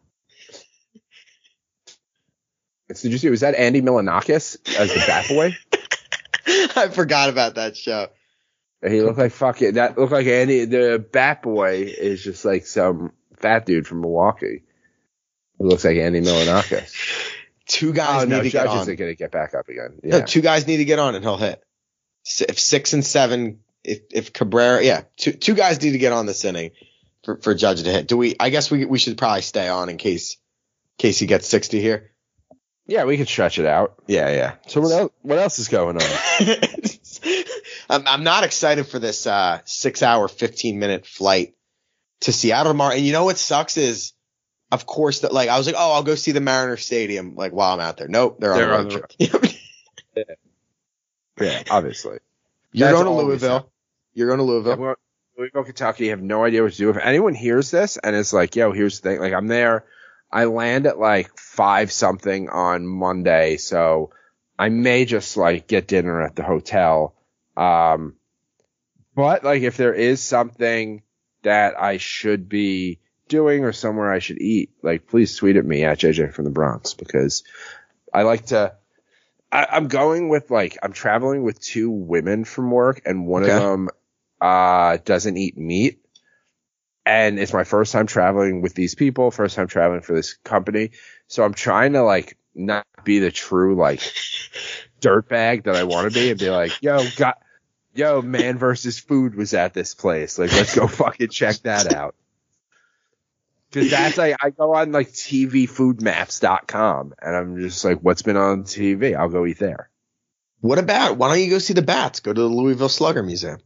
Did you see, was that Andy Milonakis as the bat boy? I forgot about that show. He looked like fuck it. That looked like Andy. The bat boy is just like some fat dude from Milwaukee. It looks like Andy Milonakis. Two guys oh, need no, to get on. Judge isn't going to get back up again. Yeah. No, two guys need to get on and he'll hit. If six and seven, if if Cabrera, yeah, two two guys need to get on this inning for, for Judge to hit. Do we? I guess we we should probably stay on in case in case he gets sixty here. Yeah, we could stretch it out. Yeah, yeah. So what else? What else is going on? I'm I'm not excited for this uh, six hour, fifteen minute flight to Seattle tomorrow. And you know what sucks is, of course, that like I was like, oh, I'll go see the Mariner Stadium like while I'm out there. Nope, they're, they're on the road trip. yeah. yeah, obviously. You're That's going to Louisville. Happened. You're going to Louisville. Yeah, Louisville, Kentucky. Have no idea what to do. If anyone hears this and it's like, yo, here's the thing. Like I'm there. I land at like five something on Monday, so I may just like get dinner at the hotel. Um, but like if there is something that I should be doing or somewhere I should eat, like please tweet at me at J J from the Bronx, because I like to, I, I'm going with like, I'm traveling with two women from work and one okay. of them, uh, doesn't eat meat. And it's my first time traveling with these people, first time traveling for this company. So I'm trying to like not be the true like dirtbag that I want to be and be like, yo, got, yo, Man versus Food was at this place. Like, let's go fucking check that out. Cause that's like, I go on like T V food maps dot com and I'm just like, what's been on T V? I'll go eat there. What about, why don't you go see the bats? Go to the Louisville Slugger Museum.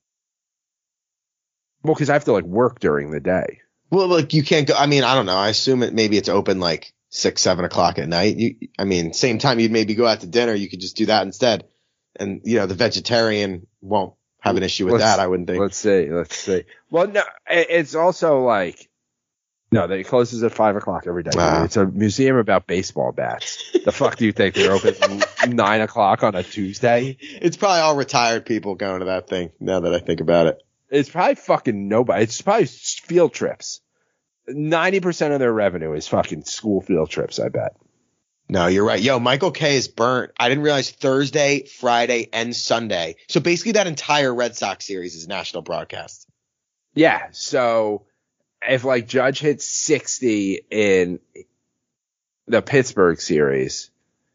Well, because I have to like work during the day. Well, like you can't go. I mean, I don't know. I assume it maybe it's open like six, seven o'clock at night. You, I mean, same time you'd maybe go out to dinner. You could just do that instead, and you know the vegetarian won't have an issue with let's, that. I wouldn't think. Let's see. Let's see. Well, no, it's also like no, it closes at five o'clock every day. Uh, it's a museum about baseball bats. The fuck do you think they're open nine o'clock on a Tuesday? It's probably all retired people going to that thing. Now that I think about it. It's probably fucking nobody. It's probably field trips. ninety percent of their revenue is fucking school field trips, I bet. No, you're right. Yo, Michael Kay is burnt. I didn't realize Thursday, Friday, and Sunday. So basically that entire Red Sox series is national broadcast. Yeah. So if like Judge hits sixty in the Pittsburgh series,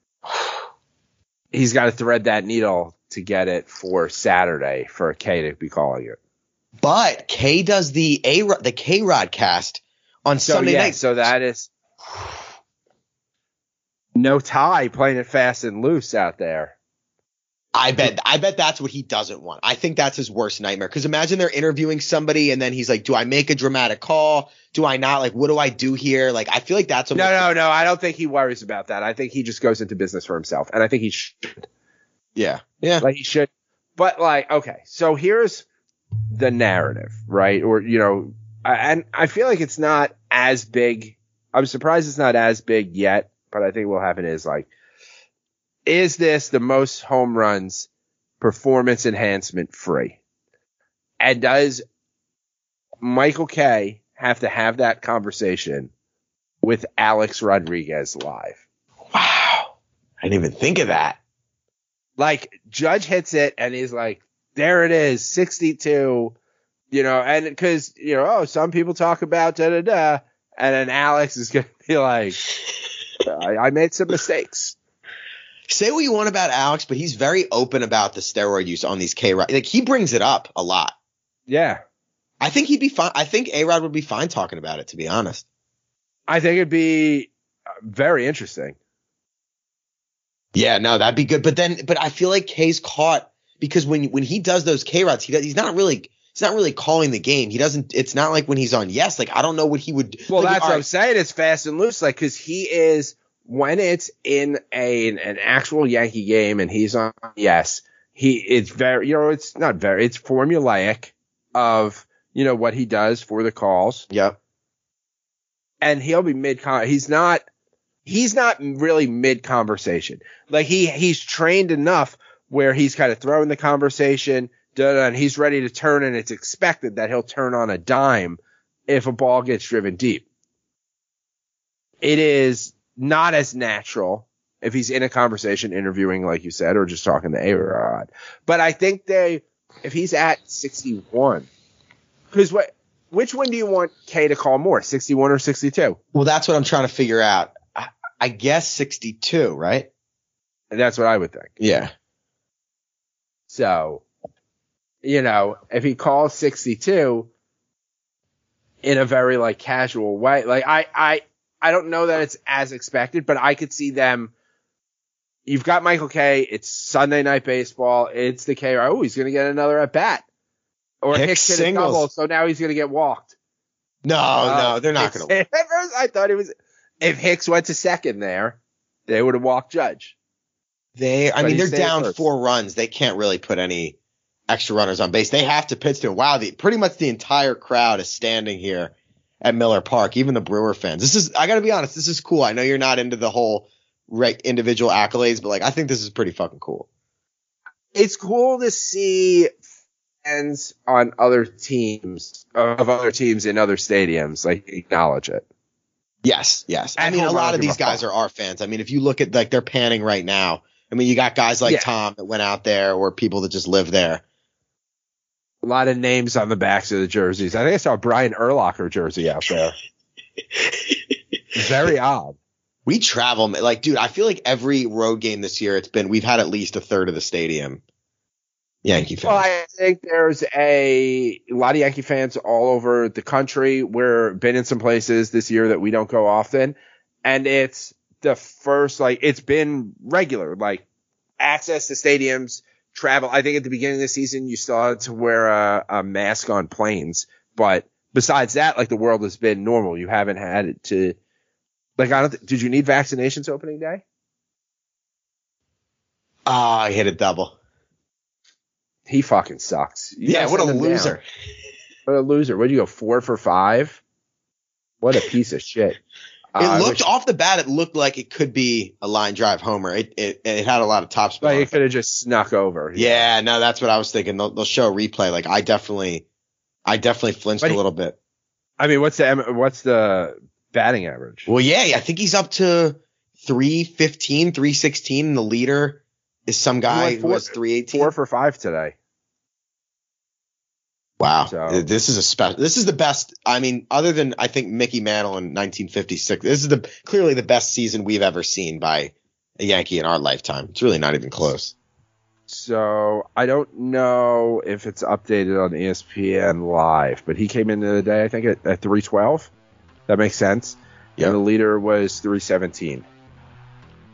he's got to thread that needle to get it for Saturday for Kay to be calling it. But Kay does the A the K-Rod cast on so, Sunday yeah, night. So that is No tie, playing it fast and loose out there. I bet I bet that's what he doesn't want. I think that's his worst nightmare. Because imagine they're interviewing somebody and then he's like, do I make a dramatic call? Do I not? Like, what do I do here? Like, I feel like that's a No, no, no. I don't think he worries about that. I think he just goes into business for himself. And I think he should. Yeah. Yeah. Like, he should. But, like, okay. So here's the narrative, right? Or, you know, and I feel like it's not as big. I'm surprised it's not as big yet. But I think what will happen is, like, is this the most home runs performance enhancement free? And does Michael Kay have to have that conversation with Alex Rodriguez live? Wow. I didn't even think of that. Like, Judge hits it and he's like, there it is, sixty-two, you know, and because, you know, oh, some people talk about da da da. And then Alex is going to be like, I, I made some mistakes. Say what you want about Alex, but he's very open about the steroid use on these K-Rod. Like, he brings it up a lot. Yeah. I think he'd be fine. I think A-Rod would be fine talking about it, to be honest. I think it'd be very interesting. Yeah, no, that'd be good. But then, but I feel like Kay's caught because when when he does those K-Rods, he does, he's not really he's not really calling the game. He doesn't. It's not like when he's on Yes. Like, I don't know what he would. Well, like, that's what right. I'm saying. It's fast and loose, like, because he is. When it's in a an actual Yankee game and he's on Yes, he it's very, you know, it's not very, it's formulaic of, you know, what he does for the calls. Yep. And he'll be mid con. He's not, he's not really mid conversation. Like, he he's trained enough where he's kind of throwing the conversation, and he's ready to turn, and it's expected that he'll turn on a dime if a ball gets driven deep. It is not as natural if he's in a conversation interviewing, like you said, or just talking to A-Rod. But I think they, if he's at sixty-one, because what, which one do you want Kay to call more, sixty-one or sixty-two? Well, that's what I'm trying to figure out. I, I guess sixty-two, right? And that's what I would think. Yeah. So, you know, if he calls sixty-two in a very, like, casual way, like, I, I, I don't know that it's as expected, but I could see them. You've got Michael Kay. It's Sunday Night Baseball. It's the K. Oh, he's going to get another at bat. Or Hicks Hicks hit a double, so now he's going to get walked. No, Uh, no, they're not going to. At first, I thought it was. If Hicks went to second there, they would have walked Judge. They, I But mean, he they're stayed down first. four runs. They can't really put any extra runners on base. They have to pitch to him. Wow, the, pretty much the entire crowd is standing here at Miller Park, even the Brewer fans. This is, I got to be honest, this is cool. I know you're not into the whole right individual accolades, but like, I think this is pretty fucking cool. It's cool to see fans on other teams of other teams in other stadiums like acknowledge it. Yes, yes. I And mean, a home lot runs of these are guys fun. are our fans. I mean, if you look at like they're panning right now. I mean, you got guys like Yeah. Tom that went out there or people that just live there. A lot of names on the backs of the jerseys. I think I saw a Brian Urlacher jersey out there. Very odd. We travel, like, dude, I feel like every road game this year, it's been, we've had at least a third of the stadium Yankee fans. Well, I think there's a, a lot of Yankee fans all over the country. We've been in some places this year that we don't go often. And it's the first, like, it's been regular, like, access to stadiums, travel. I think at the beginning of the season, you still had to wear a, a mask on planes. But besides that, like, the world has been normal. You haven't had it to, like, I don't, th- did you need vaccinations opening day? Ah, I hit a double. He fucking sucks. You Yeah, gotta what a send him down. loser. What a loser. What'd you go, four for five? What a piece of shit. It Uh, looked, which- off the bat, it looked like it could be a line drive homer. It it, it had a lot of top spin. Like on it it. could have just snuck over. Yeah, no, that's what I was thinking. They'll, they'll show a replay. Like, I definitely, I definitely flinched But a he- little bit. I mean, what's the what's the batting average? Well, yeah, I think he's up to three fifteen, three sixteen, and the leader is some guy went who four- has three eighteen. Four for five today. Wow, So- this is a special. This is the best. I mean, other than I think Mickey Mantle in nineteen fifty-six, this is the clearly the best season we've ever seen by a Yankee in our lifetime. It's really not even close. So I don't know if it's updated on E S P N Live, but he came into the day, I think, at, at three twelve. That makes sense. Yep. And the leader was three seventeen.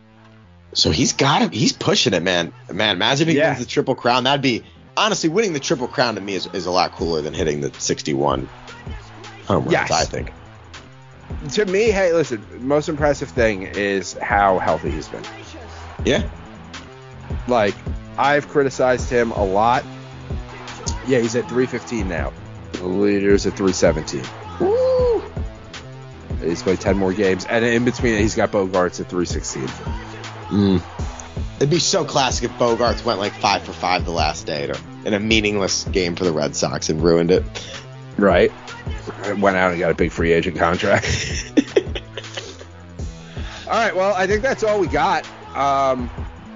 So he's got it. He's pushing it, man. Man, imagine if he Yeah. wins the Triple Crown. That'd be honestly winning the Triple Crown to me is, is a lot cooler than hitting the sixty-one home runs. Yes. I think. To me, hey, listen, most impressive thing is how healthy he's been. Yeah. Like, I've criticized him a lot. Yeah, he's at three fifteen now. The leader's at three seventeen. Woo. He's played ten more games, and in between it, he's got Bogarts at three sixteen. Mm. It'd be so classic if Bogarts went like five for five the last day or in a meaningless game for the Red Sox and ruined it. Right. Went out and got a big free agent contract. All right, well, I think that's all we got. Um,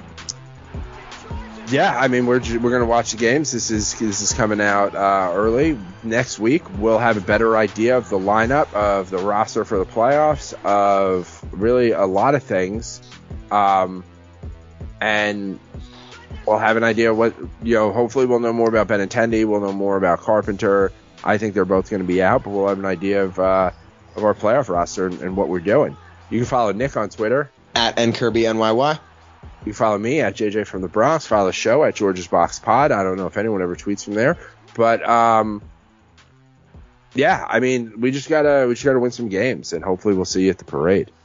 yeah, I mean, we're ju- we're gonna watch the games. This is this is coming out uh, early next week. We'll have a better idea of the lineup, of the roster for the playoffs, of really a lot of things, um, and we'll have an idea what you know. Hopefully, we'll know more about Benintendi. We'll know more about Carpenter. I think they're both going to be out, but we'll have an idea of uh, of our playoff roster and, and what we're doing. You can follow Nick on Twitter At N Kirby N Y Y. You can follow me at J J from the Bronx. Follow the show at George's Box Pod. I don't know if anyone ever tweets from there, but um, yeah, I mean, we just gotta we just gotta win some games, and hopefully we'll see you at the parade.